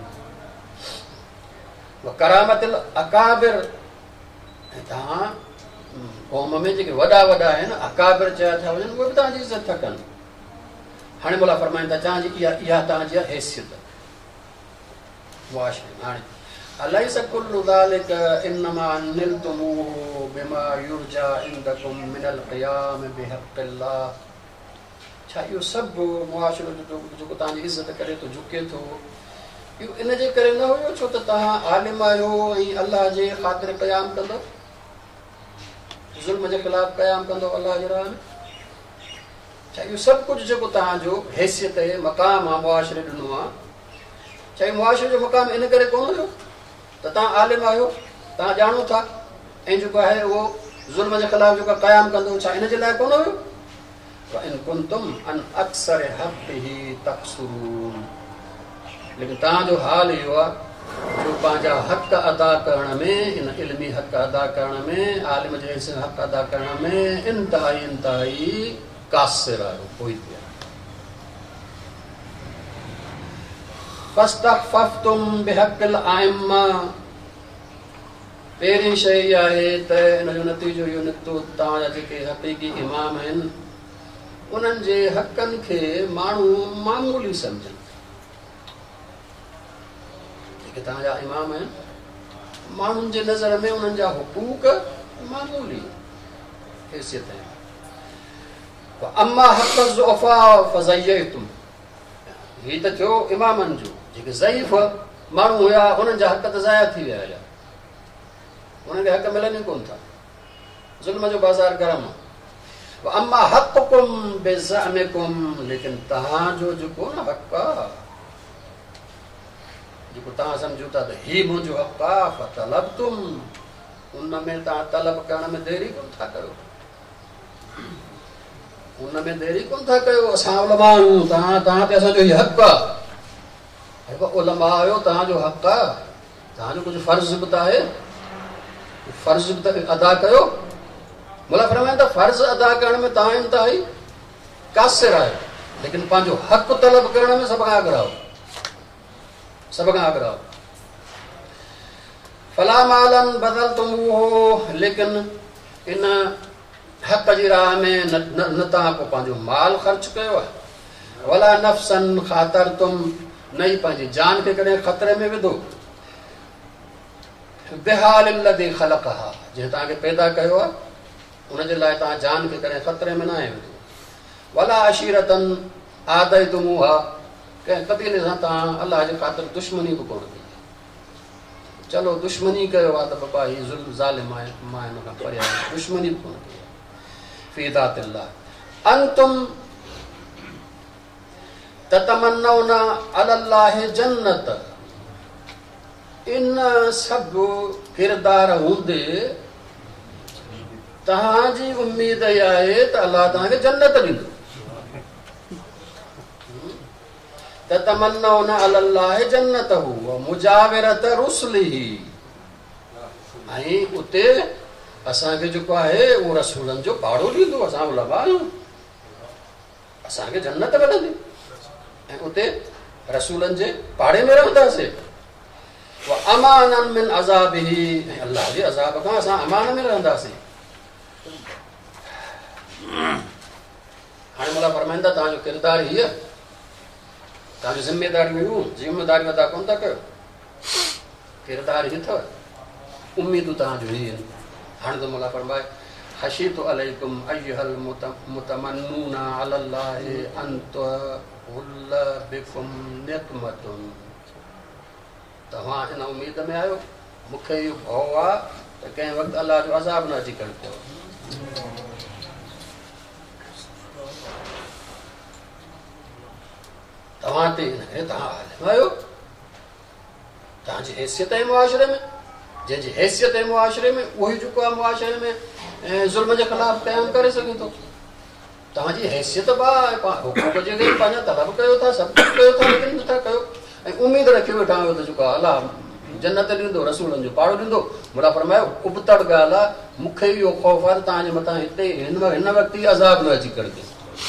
करामतिल अकाबिर ऐं तव्हां क़ौम में जेके वॾा वॾा आहिनि अकाबिर चया था वञनि उहे बि तव्हांजी इज़त था कनि हाणे मोला फरमाइनि था तव्हांजी इहा इहा तव्हांजी हैसियत मुआशरे में हाणे अलैस कुल्लु ज़ालिक इन्नमा निलतुमूहु बिमा युरजा इंदकुम मिनल क़ियाम बिहक़्क़िल्लाह छा इहो सभु मुआशरो जेको तव्हांजी इज़त करे थो झुके थो इहो इन जे करे न हुयो छो त तव्हां आलिम आहियो ऐं अलाह जे ख़ातिर क़याम कंदो ज़ुल्म जे ख़िलाफ़ क़याम कंदो अलाह जे राह में छा इहो सभु कुझु जेको तव्हांजो हैसियत आहे मक़ाम आहे मुआशरे ॾिनो आहे छा इहो मुआशरे जो मक़ाम इन करे कोन हुयो त तव्हां आलिम आहियो तव्हां ॼाणो था ऐं जेको आहे उहो ज़ुल्म जे ख़िलाफ़ जेको क़याम कंदो छा इन जे लाइ कोन हुयो इन कुंतुम अन अक्सर हक़्क़िही तक़सूरून लेकिन तव्हांजो हाल इहो आहे जो पंहिंजा हक़ अदा करण में इन इल्मी हक़ अदा करण में आलिम जे हक़ अदा करण में इंतिहाई इंतिहाई कासिर आहियो पोइ ते फस्तख़फ़्तुम बिहक़्क़िल आइम्मा पहिरीं शइ इहा आहे त इन जो नतीजो इहो निकितो तव्हांजा जेके हक़ीक़ी इमाम आहिनि उन्हनि जे हक़नि खे माण्हू मामूली सम्झनि जेके तव्हांजा इमाम आहिनि माण्हुनि जे नज़र में उन्हनि जा हुकूक मामूली हैसियत आहिनि अम्मा हक़ ज़ुअफ़ा फ़ज़य्यतुम हीअ त थियो इमामनि जो जेके ज़ईफ़ माण्हू हुया उन्हनि जा हक़ त ज़ाया थी विया हुया उन्हनि खे हक़ मिलनि ई कोन था ज़ुल्म जो बाज़ार गरम आहे अम्मा हक़ुकुम बिज़अमिकुम लेकिन तव्हांजो जेको न हक़ आहे जेको तव्हां सम्झो था त हीउ मुंहिंजो हक़ आहे फ़तलबतुम उन में तव्हां तलब करण में देरी कोन था कयो उन में देरी कोन था कयो असां उलमा आहियूं तव्हां तव्हां ते असांजो हीउ हक़ आहे हिकु उलमा आहियो तव्हांजो हक़ आहे तव्हांजो कुझु फ़र्ज़ बि त आहे फ़र्ज़ बि त अदा कयो मोला फरमाइनि त फ़र्ज़ अदा करण में तव्हां इंतिहाई कासिर आहियो लेकिन पंहिंजो हक़ तलब करण में सभ खां अॻिराओ सभ खां अॻिराओ फला मालन बदलतुमूहु लेकिन इन हक़ जी राह में न न तव्हां पोइ पंहिंजो माल ख़र्च कयो आहे वला नफ़्सन ख़ातरतुम न ई पंहिंजी जान खे कॾहिं ख़तरे में विधो बिहालिल लज़ी ख़लक़हा जंहिं तव्हांखे पैदा कयो आहे उनजे लाइ तव्हां जान खे कॾहिं ख़तरे में न आहे विधो वला अशीरतन आदयतुमूहा कंहिं कबीले सां तव्हां अलाह जे ख़ातिर दुश्मनी बि कोन कई चलो दुश्मनी कयो आहे त बाबा हीउ ज़ुल्म ज़ालिम आहे मां हिन खां परे आहियां दुश्मनी बि कोन कई फी ज़ातिल्लाह अंतुम ततमन्नौना अलल्लाहि जन्नत इन सभु किरदार हूंदे तव्हांजी उम्मीद इहा आहे त अलाह तव्हांखे जन्नत ॾींदो ततमन्नौना अलल्लाहि जन्नतहु व मुजाविरत रुसलिही ऐं उते असांखे जेको आहे उहो रसूलनि जो पाड़ो ॾींदो असां उलमा आहियूं असांखे जन्नत मिलंदी ऐं उते रसूलनि जे पाड़े में रहंदासीं अमानन मिन अज़ाबिही ऐं अलाह जे अज़ाब खां असां अमान में रहंदासीं हाणे मला फरमाईंदा तव्हांजो किरदारु हीअ तव्हांजूं ज़िमेदारियूं हुयूं ज़िमेदारियूं अदा कोन था कयो किरदारु हीअ अथव उम्मीदूं तव्हांजूं हीअ आहिनि हाणे त मला फरमाए खशीतु अलैकुम अय्युहल मुतमन्नूना अलल्लाहि अंत हुल बिकुम निक़मतुन तव्हां हिन उम्मीद में आहियो मूंखे इहो भउ आहे त कंहिं वक़्तु अलाह जो अज़ाब न अची करे पियो तव्हां ते तव्हां आलिम आहियो तव्हांजी हैसियत आहे मुआशरे में जंहिंजी हैसियत आहे मुआशरे में उहो ई जेको आहे मुआशरे में ज़ुल्म जे ख़िलाफ़ क़याम करे सघे थो तव्हांजी हैसियत बि आहे हुकूक जे पंहिंजा तलब कयो था सभु कुझु कयो था लेकिन नथा कयो ऐं उमेद रखियो वेठा आहियो त जेको आहे अलाह जन्नत ॾींदो रसूलनि जो पाड़ो ॾींदो। मुला फरमायो उबतड़ ॻाल्हि आहे, मूंखे इहो ख़ौफ़ आहे त तव्हांजे मथां हिते हिन हिन वक़्तु ई अज़ाब न अची करे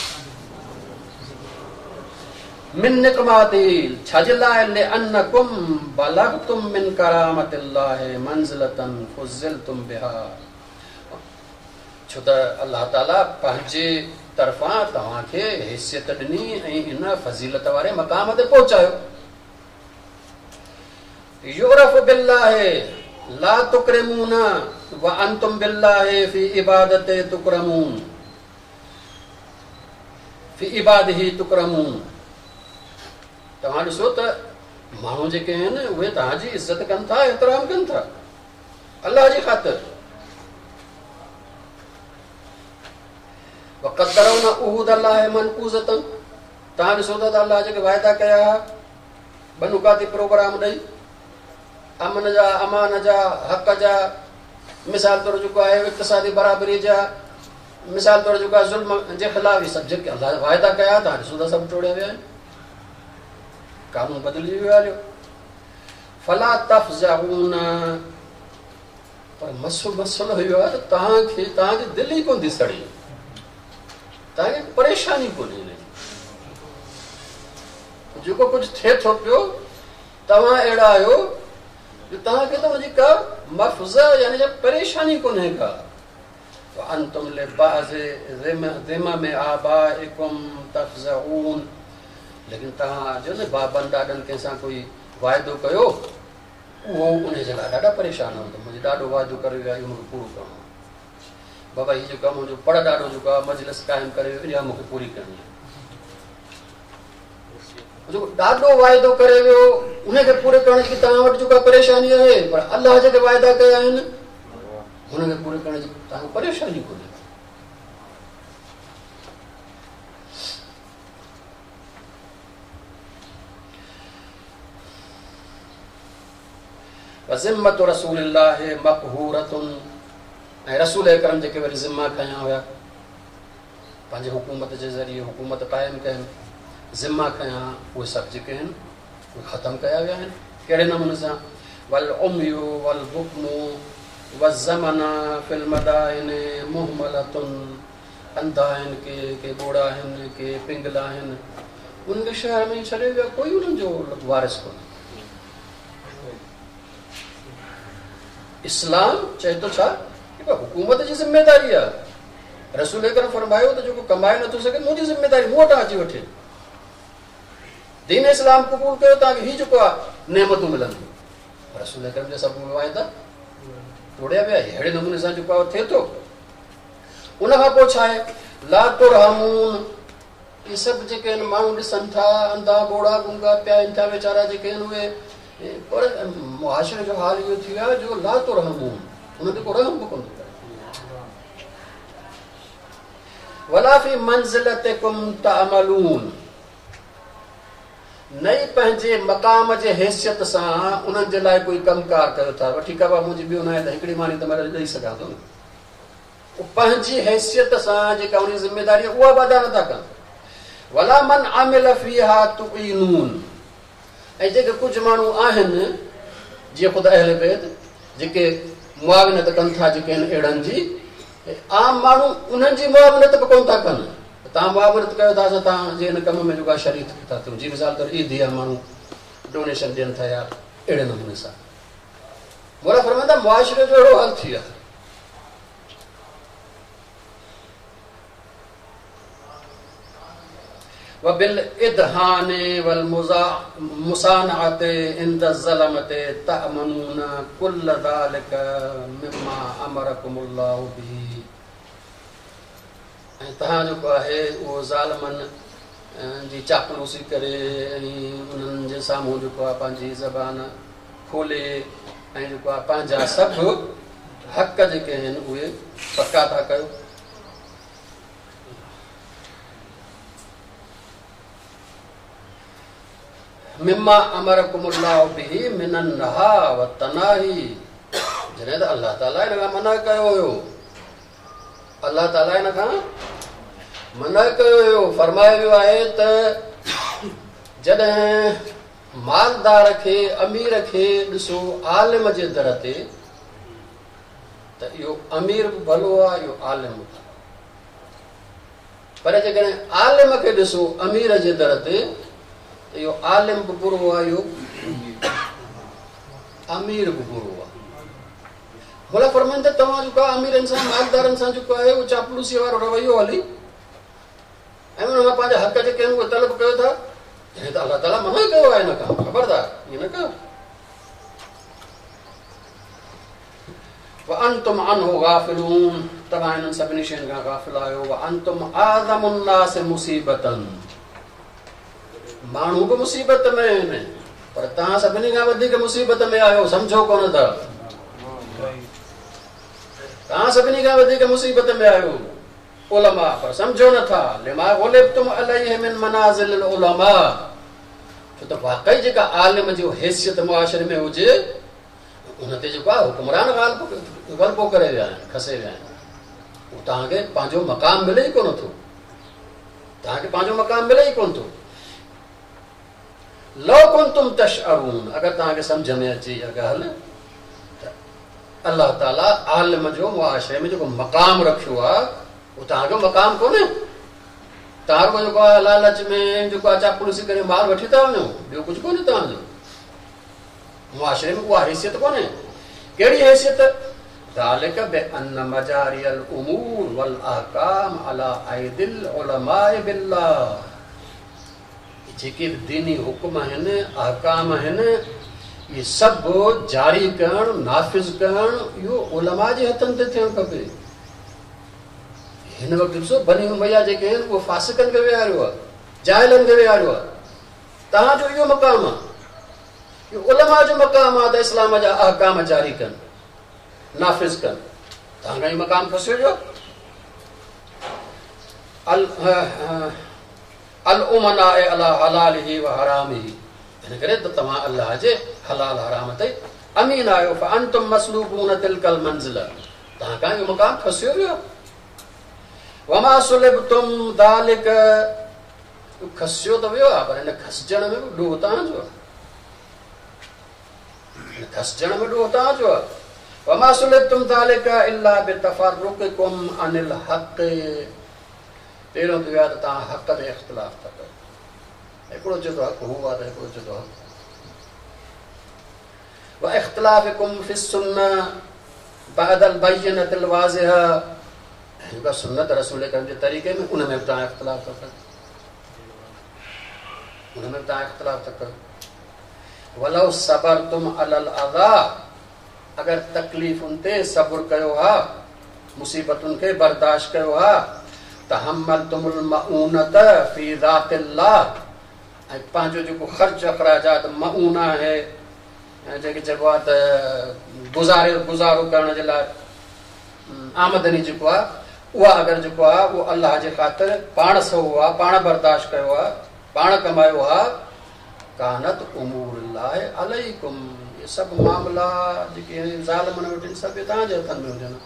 मिन निकमाती छाजे लाइ लिअन्नकुम बलगतुम मिन करामतिल्लाहि मंज़िलतन फुज़िलतुम बिहा। छो त अल्लाह ताला पंहिंजे तरफ़ां तव्हांखे हैसियत ॾिनी ऐं इन फज़ीलत वारे मक़ाम ते पहुचायो। युरफ़ बिल्लाहि ला तुकरिमून व अंतुम बिल्लाहि फी इबादते तुकरमून फी इबादिही तुकरमून। तव्हां ॾिसो त माण्हू जेके आहिनि उहे तव्हांजी इज़त कनि था, एतिराम कनि था अल्लाह जी ख़ातिर। वक़दरौन उहूद अल्लाह मनकूज़तन, तव्हां ॾिसो था त अल्लाह जेके वाइदा कया हुआ बनुकाती प्रोग्राम ॾेई अमन जा, अमान जा, हक़ जा, मिसाल तौरु जेको आहे इक़्तिसादी बराबरी जा, मिसाल तौरु जेको आहे ज़ुल्म जे ख़िलाफ़ सभु जेके अल्लाह वाइदा कया तव्हां ॾिसो था सभु टोड़िया विया आहिनि, कानून बदिलजी वियो हलियो। फला तफ़ज़ऊन, पर मसलो मसलो इहो आहे त तव्हांखे तव्हांजी दिलि ई कोन थी सड़ी, तव्हांखे परेशानी कोन्हे। जेको कुझु थिए थो पियो तव्हां अहिड़ा आहियो जो तव्हांखे त हुनजी का मफ़ज़ यानी परेशानी कोन्हे का। अंतुम लिबाज़ ज़िमम आबाइकुम तफ़ज़ऊन, लेकिन तव्हां जो न बाबनि ॾाॾनि कंहिंसां कोई वाइदो कयो उहो उन जे लाइ ॾाढा परेशान हूंदो, मुंहिंजो ॾाढो वाइदो करे वियो आहे, इहो मूंखे पूरो करिणो आहे। बाबा हीउ जेको आहे मुंहिंजो पढ़ ॾाढो जेको आहे मजलिस क़ाइमु करे वियो, इहा मूंखे पूरी करणी आहे। जेको ॾाढो वाइदो करे वियो उनखे पूरे करण जी तव्हां वटि जेका परेशानी आहे, पर अलाह जेके वाइदा कया आहिनि हुनखे पूरे करण जी तव्हांखे परेशानी कोन्हे। ज़िम्मतु रसूलिल्लाहि मक़हूरतुन, ऐं रसूल अकरम जेके वरी ज़िम्मा खया हुया पंहिंजे हुकूमत जे ज़रिए हुकूमत क़ाइमु कयनि, ज़िम्मा खया उहे सभु जेके आहिनि उहे ख़तमु कया विया आहिनि। कहिड़े नमूने सां? वल उम्यु वल बुक्मु वज़मना फिल मदाइन मुहमलतुन, अंधा आहिनि, के के ॿोड़ा आहिनि, के पिंगला आहिनि, उनखे शहर में छॾे विया, कोई उन्हनि जो वारिस कोन्हे। इस्लाम चए थो छा कि हुकूमत जी ज़िम्मेदारी आहे। रसूल अकरम फरमायो त जेको कमाए नथो सघे मुंहिंजी ज़िम्मेदारी मूं वटां अची वठे। दीन इस्लाम क़बूल कयो तव्हांखे हीउ जेको आहे नेमतूं मिलंदियूं। रसूल अकरम जा सभु वाइदा तोड़िया विया। अहिड़े नमूने सां जेको आहे थिए थो। उनखां पोइ छा आहे? ला तुरहमून, इहे सभु जेके आहिनि माण्हू ॾिसनि था, अंधा ॿोड़ा गुंगा पिया आहिनि था वीचारा जेके आहिनि उहे, पर मुआशिरे जो हाल इहो थी वियो आहे जो ला तुरहमून, उनते को रहम बि कोन थो करे। वला फी मंज़िलतिकुम तअमलून, नई पंहिंजे मक़ाम जे हैसियत सां उन्हनि जे लाइ कोई कमकार कयो था। ठीकु आहे, मुंहिंजी ॿियो न आहे त हिकिड़ी मानी त मां ॾेई सघां थो न। पंहिंजी हैसियत सां जेका उन ज़िम्मेदारी उहा बि अदा नथा कनि। वला मन आमिल फीहा तुक़ीनून, ऐं जेके कुझु माण्हू आहिनि जीअं ख़ुदि अहल बैत जेके मुआविनत कनि था जेके आहिनि अहिड़नि जी, आम माण्हू उन्हनि जी मुआविनत बि कोन था कनि। तव्हां मुआविनत कयो था त तव्हां जे हिन कम में जेको आहे शरीक था थियो। जीअं मिसाल तौरु ईद आहे, माण्हू डोनेशन ॾियनि था या अहिड़े नमूने सां। मोला फरमाईंदा मुआशिरे जो अहिड़ो हाल थी वियो आहे। वबिल इदहाने वल मुसानअते इंद ज़लमते तअमनून कुल्ल ज़ालिक मिम्मा अमरकुमुल्लाहु बिही, ऐं तव्हां जेको आहे उहो ज़ालिमनि जी चापलूसी करे ऐं उन्हनि जे साम्हूं जेको आहे पंहिंजी ज़बान खोले ऐं जेको आहे पंहिंजा सभु हक़ जेके आहिनि उहे पका था कयो। मिम्मा अमरकुमुल्लाहु बिही मिनन नहा व तनाही, जॾहिं त अल्लाह ताला हिन खां मना कयो हुयो, अल्लाह ताला हिन खां मना कयो हुयो। फरमायो वियो आहे त जॾहिं मालदार खे अमीर खे ॾिसो आलिम जे दर ते त इहो अमीर बि भलो आहे, इहो आलिम बि भलो आहे। पर जेकॾहिं आलिम खे ॾिसो अमीर जे दर ते त इहो आलिम बि बुरो आहे, इहो अमीर बि बुरो आहे। भला फरमाइनि त तव्हां जेको आहे अमीरनि सां मालदारनि सां जेको आहे उहो चापलूसीअ वारो रवैयो हली ऐं हुन मां पंहिंजा हक़ जेके आहिनि उहे तलब कयो था, जंहिं त अलाह ताला मना कयो आहे हिन खां, ख़बरदार ईअं न कयो। وَأَنْتُمْ عَنْهُ غَافِلُونَ तव्हां हिननि सभिनी शयुनि खां गाफ़िल आहियो। وَأَنْتُمْ أَعْظَمُ النَّاسِ مُصِيبَةً माण्हू बि मुसीबत में आहिनि, पर तव्हां सभिनी खां वधीक मुसीबत में आहियो, सम्झो कोन था। तव्हां सभिनी खां वधीक मुसीबत में आहियो उलमा, पर सम्झो नथा। लिमा गुलिबतुम अलैहि मिन मनाज़िल उलमा, छो त वाकई जेका आलिम जो हैसियत मुआशरे में हुजे उन ते जेको आहे हुकुमरान ग़लबो करे विया आहिनि, खसे विया आहिनि। उहो तव्हांखे पंहिंजो मक़ाम मिले ई कोन थो, तव्हांखे पंहिंजो मक़ाम मिले ई कोन थो। लौ कुंतुम तशअरून, अगरि तव्हांखे सम्झ में अचे इहा ॻाल्हि त अलाह ताला आलिम जो मुआशरे में जेको मक़ाम रखियो आहे उहो तव्हांजो मक़ाम कोन्हे। तव्हां जेको आहे लालच में जेको आहे चापलूसी करे माल वठी था वञो, ॿियो कुझु कोन्हे। तव्हांजो मुआशरे में उहा हैसियत कोन्हे। कहिड़ी हैसियत? ذَلِكَ بِأَنَّ مَجَارِيَ الْأُمُورِ وَالْأَحْكَامَ عَلَى أَيْدِي الْعُلَمَاءِ بِاللَّهِ, जेके दीनी हुकुम आहिनि, अहकाम आहिनि, इहे सभु जारी करणु, नाफ़िज़ करणु इहो उलमा जे हथनि ते थियणु खपे। हिन वक़्तु ॾिसो बनी उमैया जेके आहिनि उहो फासिकनि खे विहारियो आहे, जाहिलनि खे विहारियो आहे। तव्हांजो इहो मक़ाम आहे, इहो उलमा जो मक़ाम आहे त इस्लाम जा अहकाम जारी कनि, नाफ़िज़ कनि। तव्हांखां इहो मक़ाम खसियो जो अल उमना अला हलालिही व हरामिही, हिन करे त तव्हां अल्लाह जे हलाल हराम ते अमीन आहियो। फअंतुम मसलूबून तिलकल मंज़िल, तव्हांखां इहो मक़ाम खसियो वियो। वमा सुलिबतुम ذَلِكَ, खसियो त वियो आहे, पर हिन खसजण में बि ॾोह तव्हांजो आहे, हिन खसजण में ॾोह तव्हांजो आहे। वमा सुलिबतुम ذَلِكَ إِلَّا بِتَفَرُّقِكُمْ عَنِ الْحَقِّ, पहिरियों त वियो आहे त तव्हां हक़ ते इख़्तिलाफ़ था कयो। हिकिड़ो चए थो हक़ हू आहे त हिकिड़ो चए थो हक़। وَإِخْتِلَافِكُمْ فِي السُّنَّةِ بَعْدَ الْبَيِّنَةِ الْوَاضِحَةِ, जेका सुन्नत रसूल करीम जे तरीक़े में उन में बि तव्हां इख़्तिलाफ़ था कयो, उन में बि तव्हां इख़्तिलाफ़ था कयो। वलौ सबरतुम अलल अज़ा, अगरि तकलीफ़ुनि ते सब्र कयो हा, मुसीबतुनि खे बर्दाश्त कयो हा, तहम्मलतुमुल मऊनत फी ज़ातिल्लाह, ऐं पंहिंजो जेको ख़र्च अख़राजात मऊना आहे, ऐं जेके चइबो आहे त गुज़ारे गुज़ारो करण जे लाइ आमदनी जेको आहे उहा अगरि जेको आहे उहो अलाह जे ख़ातिर पाण सहो आहे, पाण बर्दाश्त कयो आहे, पाण कमायो आहे, कानत उमूरुल्लाहि अलैकुम, इहे सभु मामला जेके ज़ालिमनि वटि सभु तव्हांजे हथनि में हुजनि।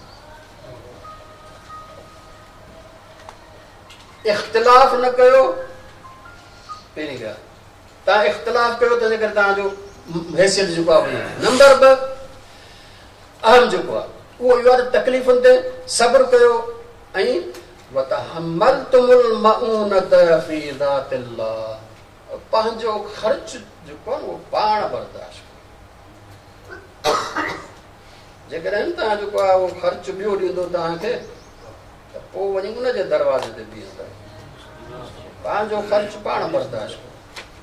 इख़्तिलाफ़ न कयो, पहिरीं ॻाल्हि तव्हां इख़्तिलाफ़ कयो त जेकर तव्हांजो हैसियत जेको आहे। नंबर ॿ अहम जेको आहे उहो इहो आहे त तकलीफ़ुनि ते सब्र कयो ऐं वतहम्मलतुमुल मऊनत फी ज़ातिल्लाह, पंहिंजो ख़र्च जेको आहे उहो पाण बर्दाश्त कयो। जेकॾहिं तव्हां जेको आहे उहो ख़र्च ॿियो ॾींदो तव्हांखे त पोइ वञी उनजे दरवाज़े ते बीहंदा, पंहिंजो ख़र्च पाण बर्दाश्त कयो।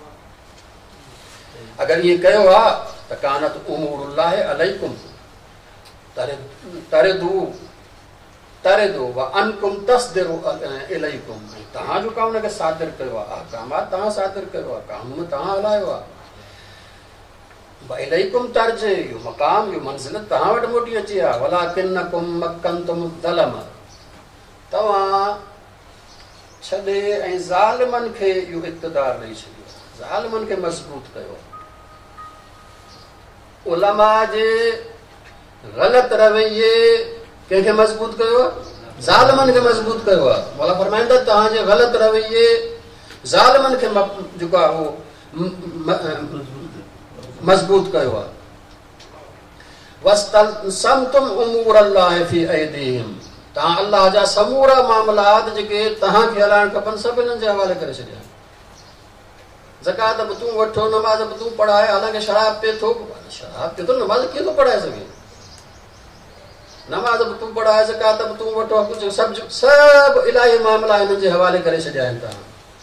अगरि इएं कयो आहे त कानत उमूरुल्लाहि अलैकुम तरिदू तरिदू व अनकुम तस्दिरु इलैकुम, तव्हां जेको आहे उनखे सादिर कयो आहे, अहकामात तव्हां सादिर कयो आहे, कानून तव्हां हलायो आहे। व इलैकुम तर्जे, इहो मक़ाम इहो मंज़िलत तव्हां वटि मोटी अची आहे। वलाकिन्नकुम मक्कनतुम ज़लम, तव्हां छॾे ऐं ज़ालिमनि खे इहो इक़्तिदार ॾेई छॾियो, ज़ालिमनि खे मज़बूत कयो। उलमा जे ग़लत रवैये कंहिंखे मज़बूत कयो आहे? ज़ालिमनि खे मज़बूत कयो आहे। मौला फरमाईंदा तव्हांजे ग़लत रवैये ज़ालिमनि खे जेको आहे उहो मज़बूत कयो आहे। वस्तलसमतुम उमूर अल्लाह फी ऐदीहिम, तव्हां अल्लाह जा समूरा मामलात जेके तव्हांखे हलाइण खपनि सभु हिननि जे हवाले करे छॾिया। ज़कात बि तूं वठो, नमाज़ बि तूं पढ़ाए, हालांकि शराब पीए थो, शराब पीए थो, नमाज़ कीअं थो पढ़ाए सघे? नमाज़ बि तूं पढ़ाए, ज़कात बि तूं वठो, कुझु सभु सभु इलाही मामला हिननि जे हवाले करे छॾिया आहिनि तव्हां।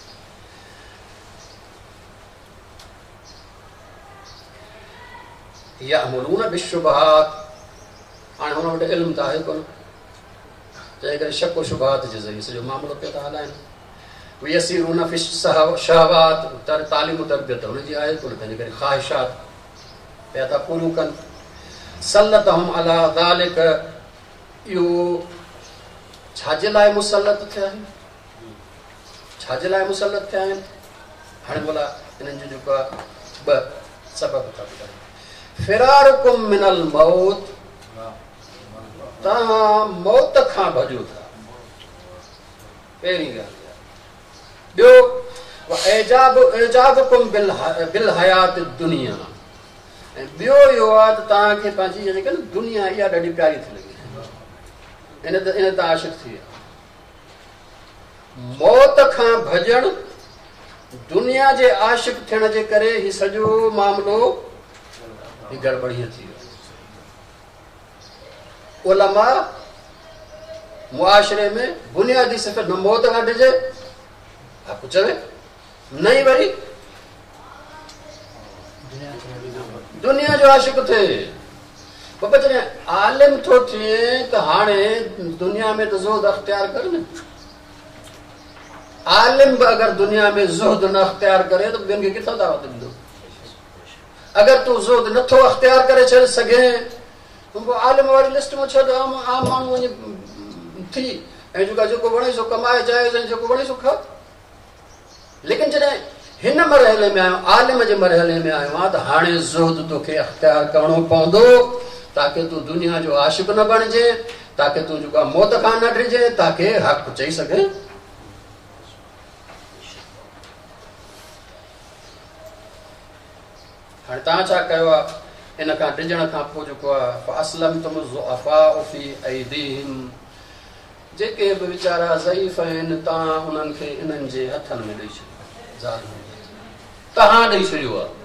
यामुरून बिशुबहात, हाणे हुन वटि इल्मु त आहे कोन, तंहिं करे शक शुबहात जे ज़रिए सॼो मामिलो पिया था हलाइनि। यसीरून फी शहवात, तर तालीम तरबियत हुनजी आहे कोन, तंहिंजे करे ख़्वाहिशात पिया था पूरियूं कनि। सल्लतहुम अला ज़ालिक, इहो छाजे लाइ मुसलत थिया आहिनि, छाजे लाइ मुसलत थिया आहिनि? हाणे भला हिननि जो जेको आहे ॿ सबब था ॿुधाइनि। फिरारुकुम मिनल मौत, तव्हां मौत खां भॼो था, पहिरीं ॻाल्हि। ॿियो एजाब एजाबकुम बिल बिल हयात दुनिया, ऐं ॿियो इहो आहे त तव्हांखे पंहिंजी जेका न दुनिया इहा ॾाढी प्यारी थी लॻे, इन त इन त आशिक़ थी विया। मौत खां भॼणु, दुनिया जे आशिक़ थियण जे करे ही सॼो मामिलो ही गड़बड़ीअ थी वियो। उलमा मुआशरे में बुनियादी सिफ़त न मौत खां डिॼे, आपको चवे नहीं, वरी दुनिया जो आशिक़ थे। बाबा जॾहिं आलिम थो थिए त हाणे दुनिया में त ज़ुहद अख़्तियार कर न। आलिम बि अगरि दुनिया में ज़ुहद न अख़्तियार करे त ॿियनि खे किथां दावत ॾींदो? अगरि तूं ज़ुहद नथो अख़्तियार करे छॾ सघे त पोइ आलिम वारी लिस्ट में छॾ, आम आम माण्हू वञी थी, ऐं जेका जेको वणे सो कमाए जाइज़, ऐं जेको वणे सो खा। लेकिन जॾहिं हिन मरहले में आहियो, आलिम जे मरहले में आयो आहे, त हाणे ज़ुहद तोखे अख़्तियार करणो पवंदो, ताकि तूं दुनिया जो आशिक़ न बणिजे, ताकि तूं जेको आहे मौत खां न डिॼे, ताकि हक़ चई सघे। हाणे तव्हां छा कयो आहे? इन खां डिॼण खां पोइ जेको आहे फअस्लमतुम ज़ुअफ़ाउ फ़ी ऐदीहिम, जेके बि वीचारा ज़ईफ़ आहिनि, तव्हां उन्हनि खे इन्हनि जे हथनि में ॾेई छॾियो, ज़ालिम तव्हां ॾेई छॾियो आहे,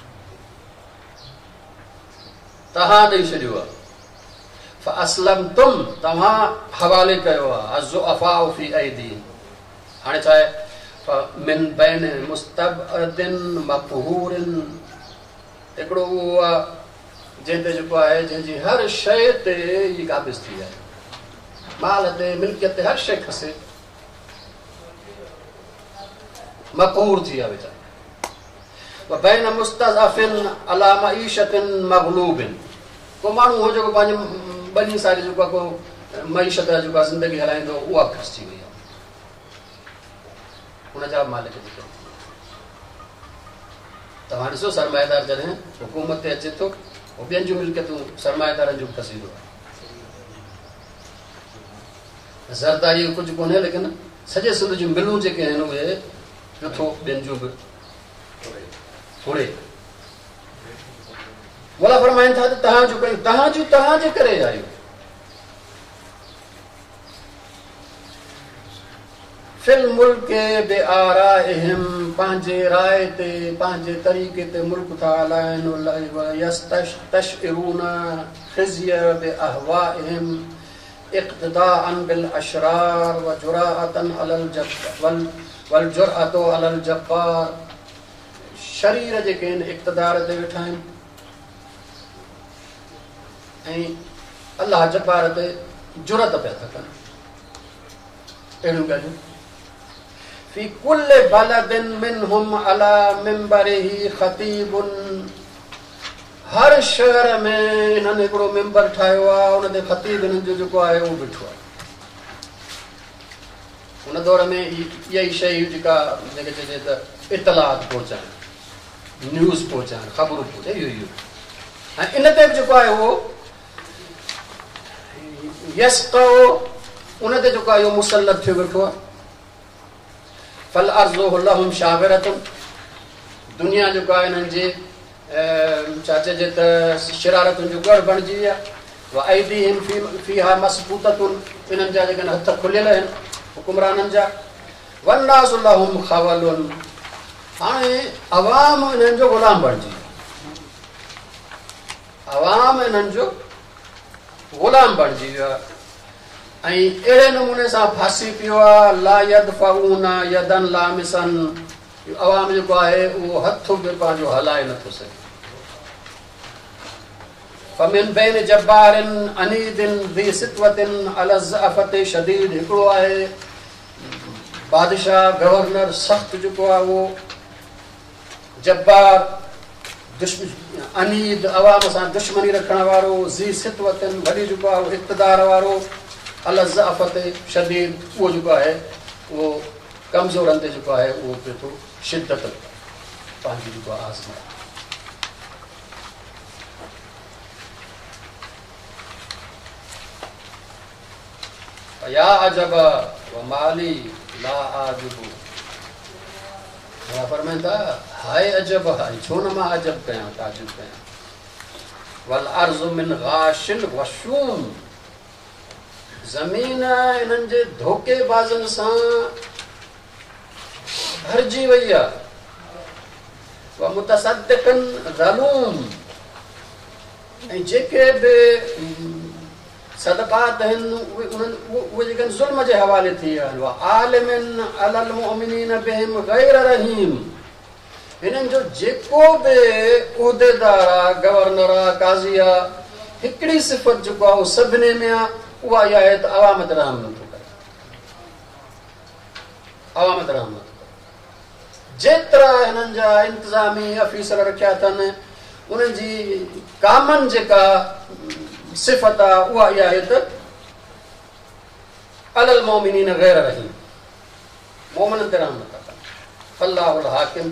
तव्हां ॾेई छॾियो आहे। फअस्लमतुम, तव्हां हवाले कयो आहे, अज़ुअफ़ाउ फ़ी ऐदीहिम। हाणे छा आहे? मिन बैन मुस्तबअदिन मक़हूरिन, हिकिड़ो उहो आहे जंहिं ते जेको आहे, जंहिंजी हर शइ ते ई क़ाबिज़ थी आहे, माल ते, मिल्कियत ते, हर शइ खसे, मक़हूर थी आहे वीचारो। बैन मुस्तज़अफ़िन अला मईशतिन मग़लूबिन, को माण्हू हो जेको पंहिंजे ॿनी सारी जेको आहे को मईशत जेको आहे ज़िंदगी हलाईंदो, उहा ख़र्च थी वई आहे, हुनजा मालिक जेके। तव्हां ॾिसो सरमाएदार जॾहिं हुकूमत ते अचे थो, पोइ ॿियनि जूं मिल्कियतूं सरमाएदारनि जूं खसींदो आहे। ज़रदारी कुझु कोन्हे, लेकिन सॼे सिंध जूं मिलूं जेके आहिनि उहे नथो ॿियनि जूं बि थोरे मोला फरमाइनि था त तव्हां जो कयूं, तव्हां जूं तव्हां जे करे आहियो। फिल मुल्क बे आराइहिम, पंहिंजे राय ते, पंहिंजे तरीक़े ते मुल्क था हलाइनि। यस्तशइरून खिज़य बे अहवाइहिम इक़्तिदाअन बिल अशरार व जुराअतन अलल जब्बार वल जुरअतो अलल जब्बार, शरीर जेके आहिनि इक़्तिदार ते वेठा आहिनि, ऐं अलाह जब्बार ते जुरत पिया था कनि। अहिड़ियूं ॻाल्हियूं फी कुल्ल बलदिन मिनहुम अला मिंबरिही ख़तीबुन, हर शहर में इन्हनि हिकिड़ो मिंबर ठाहियो आहे, उन ते ख़तीब हिननि जो जेको आहे उहो बीठो आहे। उन दौर में इहा ई शइ जेका जेके चइजे त इतलात पहुचाइण, न्यूज़ पहुचाइण, ख़बरूं पहुचाइण, इहो इहो। ऐं इन ते बि जेको आहे उहो यस्क़ो, उन ते जेको आहे इहो मुसलत थियो वेठो आहे। फल अर्ज़ु लहुम शागिरतुन, दुनिया जेको आहे हिननि जे छा चइजे त शरारतुनि जो गढ़ बणिजी विया वअयदीहिम फीहा मसबूततुन इन्हनि जा जेके हथ खुलियल आहिनि हुकुमराननि जा वन्नासु लहुम खवलुन हाणे अवाम इन्हनि जो ग़ुलाम बणिजी वियो अवाम इन्हनि जो ग़ुलाम बणिजी वियो आहे ऐं अहिड़े नमूने सां फासी पियो आहे ला यदफऊन यदन लामिसन अवाम जेको आहे उहो हथ बि पंहिंजो हलाए नथो सघे फमिन बैन जब्बारिन अनीदिन ذी सितवतिन अला ज़अफ़त शदीद हिकिड़ो आहे बादशाह गवर्नर सख़्त जेको आहे उहो जब्बार अनीद अवाम सां दुश्मनी रखण वारो ज़ी सितवतिन वॾी जेको आहे उहो इक़्तिदार वारो अला ज़अफ़त शदीद उहो जेको आहे उहो कमज़ोरनि ते जेको आहे उहो पियो थो शिदत पंहिंजी जेको आहे आज़माए या अजब व माली ला आजिबु फरमाइनि था हाय अजब हाय छो न मां अजब कयां ताजुब कयां वल अर्ज़ु मिन गाशिल वशूम ज़मीन इन्हनि जे धोखेबाज़नि सां भरिजी वई आहे व मुतसद्दिक़न ज़लूम ऐं जेके बि सदक़ात आहिनि उहे उन्हनि उहे जेके ज़ुल्म जे हवाले थी विया आहिनि आलिमिन अलल मुमिनीन बिहिम गैर रहीम हिननि जो जेको बि उहिदेदार आहे गवर्नर आहे काज़ी आहे हिकिड़ी सिफ़त जेको आहे उहो सभिनी में आहे उहा इहा आहे त अवाम ते रहम नथो करे अवाम ते रहम नथो करे जेतिरा हिननि जा इंतिज़ामी अफ़ीसर रखिया अथनि उन्हनि जी कामन जेका सिफ़त आहे उहा इहा आहे त अलल मोमिनीन गैर रहीम मोमिननि ते रहम नथा कनि अल्लाहुल हाकिम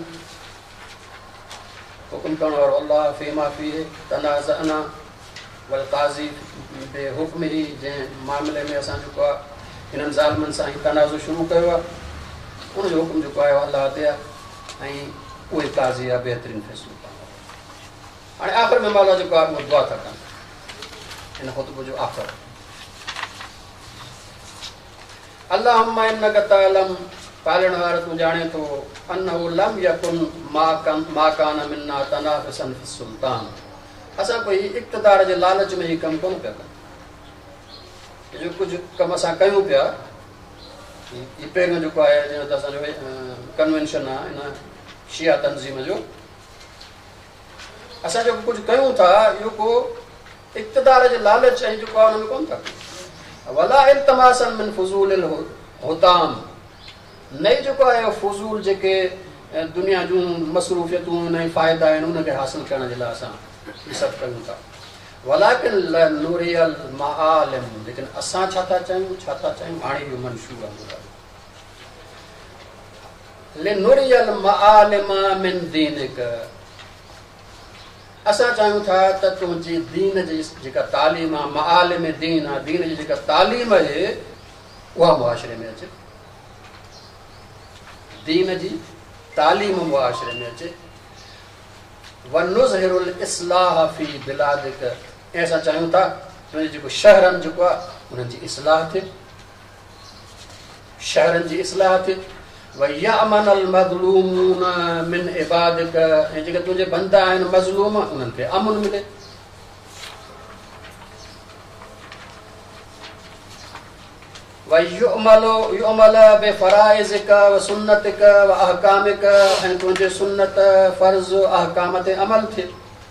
हुकुम करण वारो अल्लाह फ़ीमा फ़ीह तनाज़अना वल क़ाज़ी बे हुक्म ही जंहिं मामले में असां जेको आहे हिननि ज़ालिमनि सां ई तनाज़ो शुरू कयो आहे उनजो हुकुम जेको आहे अल्लाह ते आहे ऐं उहे क़ाज़ी आहे बहितरीनु फ़ैसिलो कंदो हाणे आख़िर में मौला जेको आहे उहो दुआ था कनि हिन ख़ुतबे जो आख़िर अल्लाहुम्मा इन्नका तअलम पालण वारो तूं ॼाणे थो अन्नहु लम यकुन मा कन मा कान मिन्ना तनाफ़िसन फ़ी सुल्तान असां कोई इक़्तिदार जे लालच में ही कमु कोन पिया कयूं जो कुझु कमु असां कयूं पिया ही पहिरियों जेको आहे जीअं त असांजो कन्वेंशन आहे हिन शिया तंज़ीम जो असां जेको कुझु कयूं था इहो को इक़्तिदार जे लालच ऐं जेको आहे हुन में कोन था कयूं वला इल्तमासन मिन फ़ुज़ूलिल हुताम नई जेको आहे फ़ुज़ूल जेके दुनिया जूं मसरूफ़ियतूं ऐं फ़ाइदा आहिनि उनखे हासिलु करण जे लाइ असां ही सभु कयूं था वलाकिन लनुरियल मआलिम लेकिन असां छा था चयूं छा था चयूं हाणे इहो मंशूर आहे लिनुरियल मआलिम मिन दीनिक असां चाहियूं था त तुंहिंजी दीन जी जेका तालीम आहे मआलिम दीन आहे दीन जी जेका तालीम आहे उहा मुआशिरे में अचे दीन जी तालीम मुआशिरे में अचे वनुज़हिरुल इस्लाह फी बिलादिक ऐं असां चाहियूं था तुंहिंजे जेको शहरनि जेको आहे उन्हनि जी इस्लाह थिए शहरनि जी इस्लाह थिए वयअमनल मज़लूमून मिन इबादिक ऐं जेके तुंहिंजे बंदा आहिनि मज़लूम उन्हनि खे अमन मिले वयुअमल युअमल बिफ़राइज़िक व सुन्नतिक व अहकामिक ऐं तुंहिंजे सुन्नत फ़र्ज़ अहकाम ते अमल थिए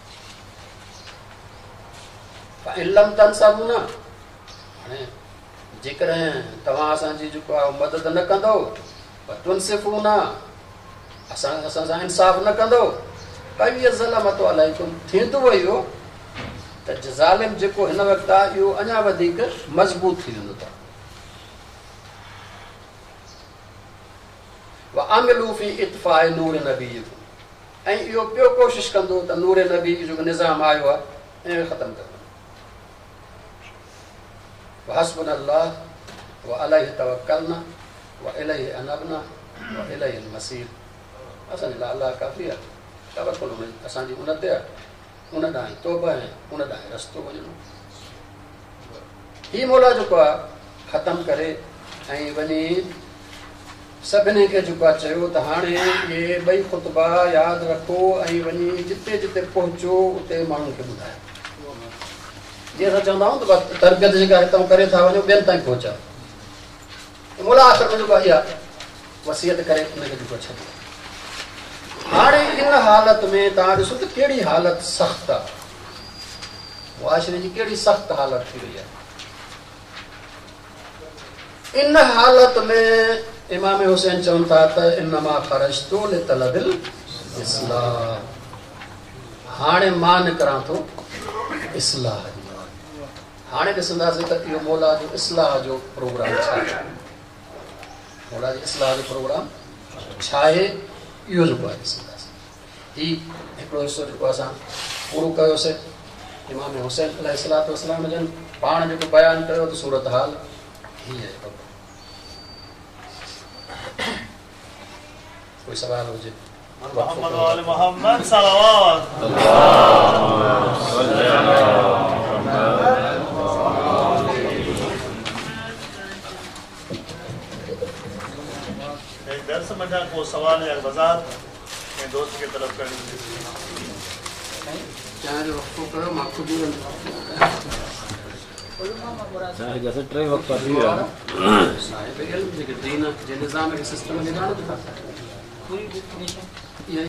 इल्लम तंसबून हाणे जेकॾहिं तव्हां असांजी जेको आहे मदद न कंदो तुनसिफ़ून असां असां सां इंसाफ़ न कंदो कई ज़लमत अलैकुम थींदो इहो त ज़ालिम जेको हिन वक़्तु आहे इहो अञा वधीक मज़बूत थी वेंदो अथव वअमिलू फी इत्फ़ाए नूर नबी ऐं इहो ॿियो कोशिशि कंदो त नूर नबी जेको निज़ाम आयो आहे ऐं ख़तमु कंदो वहस्बुनल्लाह व अलैहि तवक्कलना व इलैहि अनबना व इलैहिल मसीर असांजे लाइ अलाह काफ़ी आहे तवक्कुल में असांजी उन ते उन ॾांहुं तौबा ऐं उन ॾांहुं रस्तो वञिणो। ही मौला जेको आहे ख़तमु करे ऐं वञी सभिनी खे जेको आहे चयो त हाणे इहे ॿई ख़ुतबा यादि रखो ऐं वञी जिते जिते पहुचो उते माण्हुनि खे ॿुधायो। जीअं असां चवंदा आहियूं त तरबियत जेका हितां करे था वञो ॿियनि ताईं पहुचायो। मौला आख़िर में जेको आहे इहा वसियत करे उनखे जेको छॾियो। हाणे इन हालत में तव्हां ॾिसो त कहिड़ी हालत सख़्तु आहे, मुआशिरे जी कहिड़ी सख़्तु हालत थी वई आहे। इन हालत में इमाम हुसैन चवनि था त इन्नमा ख़रजतु लितलबिल इस्लाह, हाणे मां निकिरां थो इस्लाह जी। हाणे ॾिसंदासीं त इहो मौला जो इस्लाह जो प्रोग्राम छा आहे, मौला जी इस्लाह जो प्रोग्राम छा आहे, इहो जेको आहे ॾिसंदासीं। ही हिकिड़ो हिसो जेको असां पूरो कयोसीं इमाम हुसैन अलैहिस्सलातु वस्सलाम जन पाण जेको बयानु कयो त सूरत हाल हीअ आहे। कोई सवाल हुजे? मोहम्मद वाले मोहम्मद सलावत एक दर्स में को सवाल या वजाहत मैं दोस्त की तरफ करनी चाहे जो वक्त करो मां खुद ही चाहे जैसे ट्रे वक्त पर भी साहिब इल्म जे दीन जे निज़ाम के सिस्टम में ॼाणो था।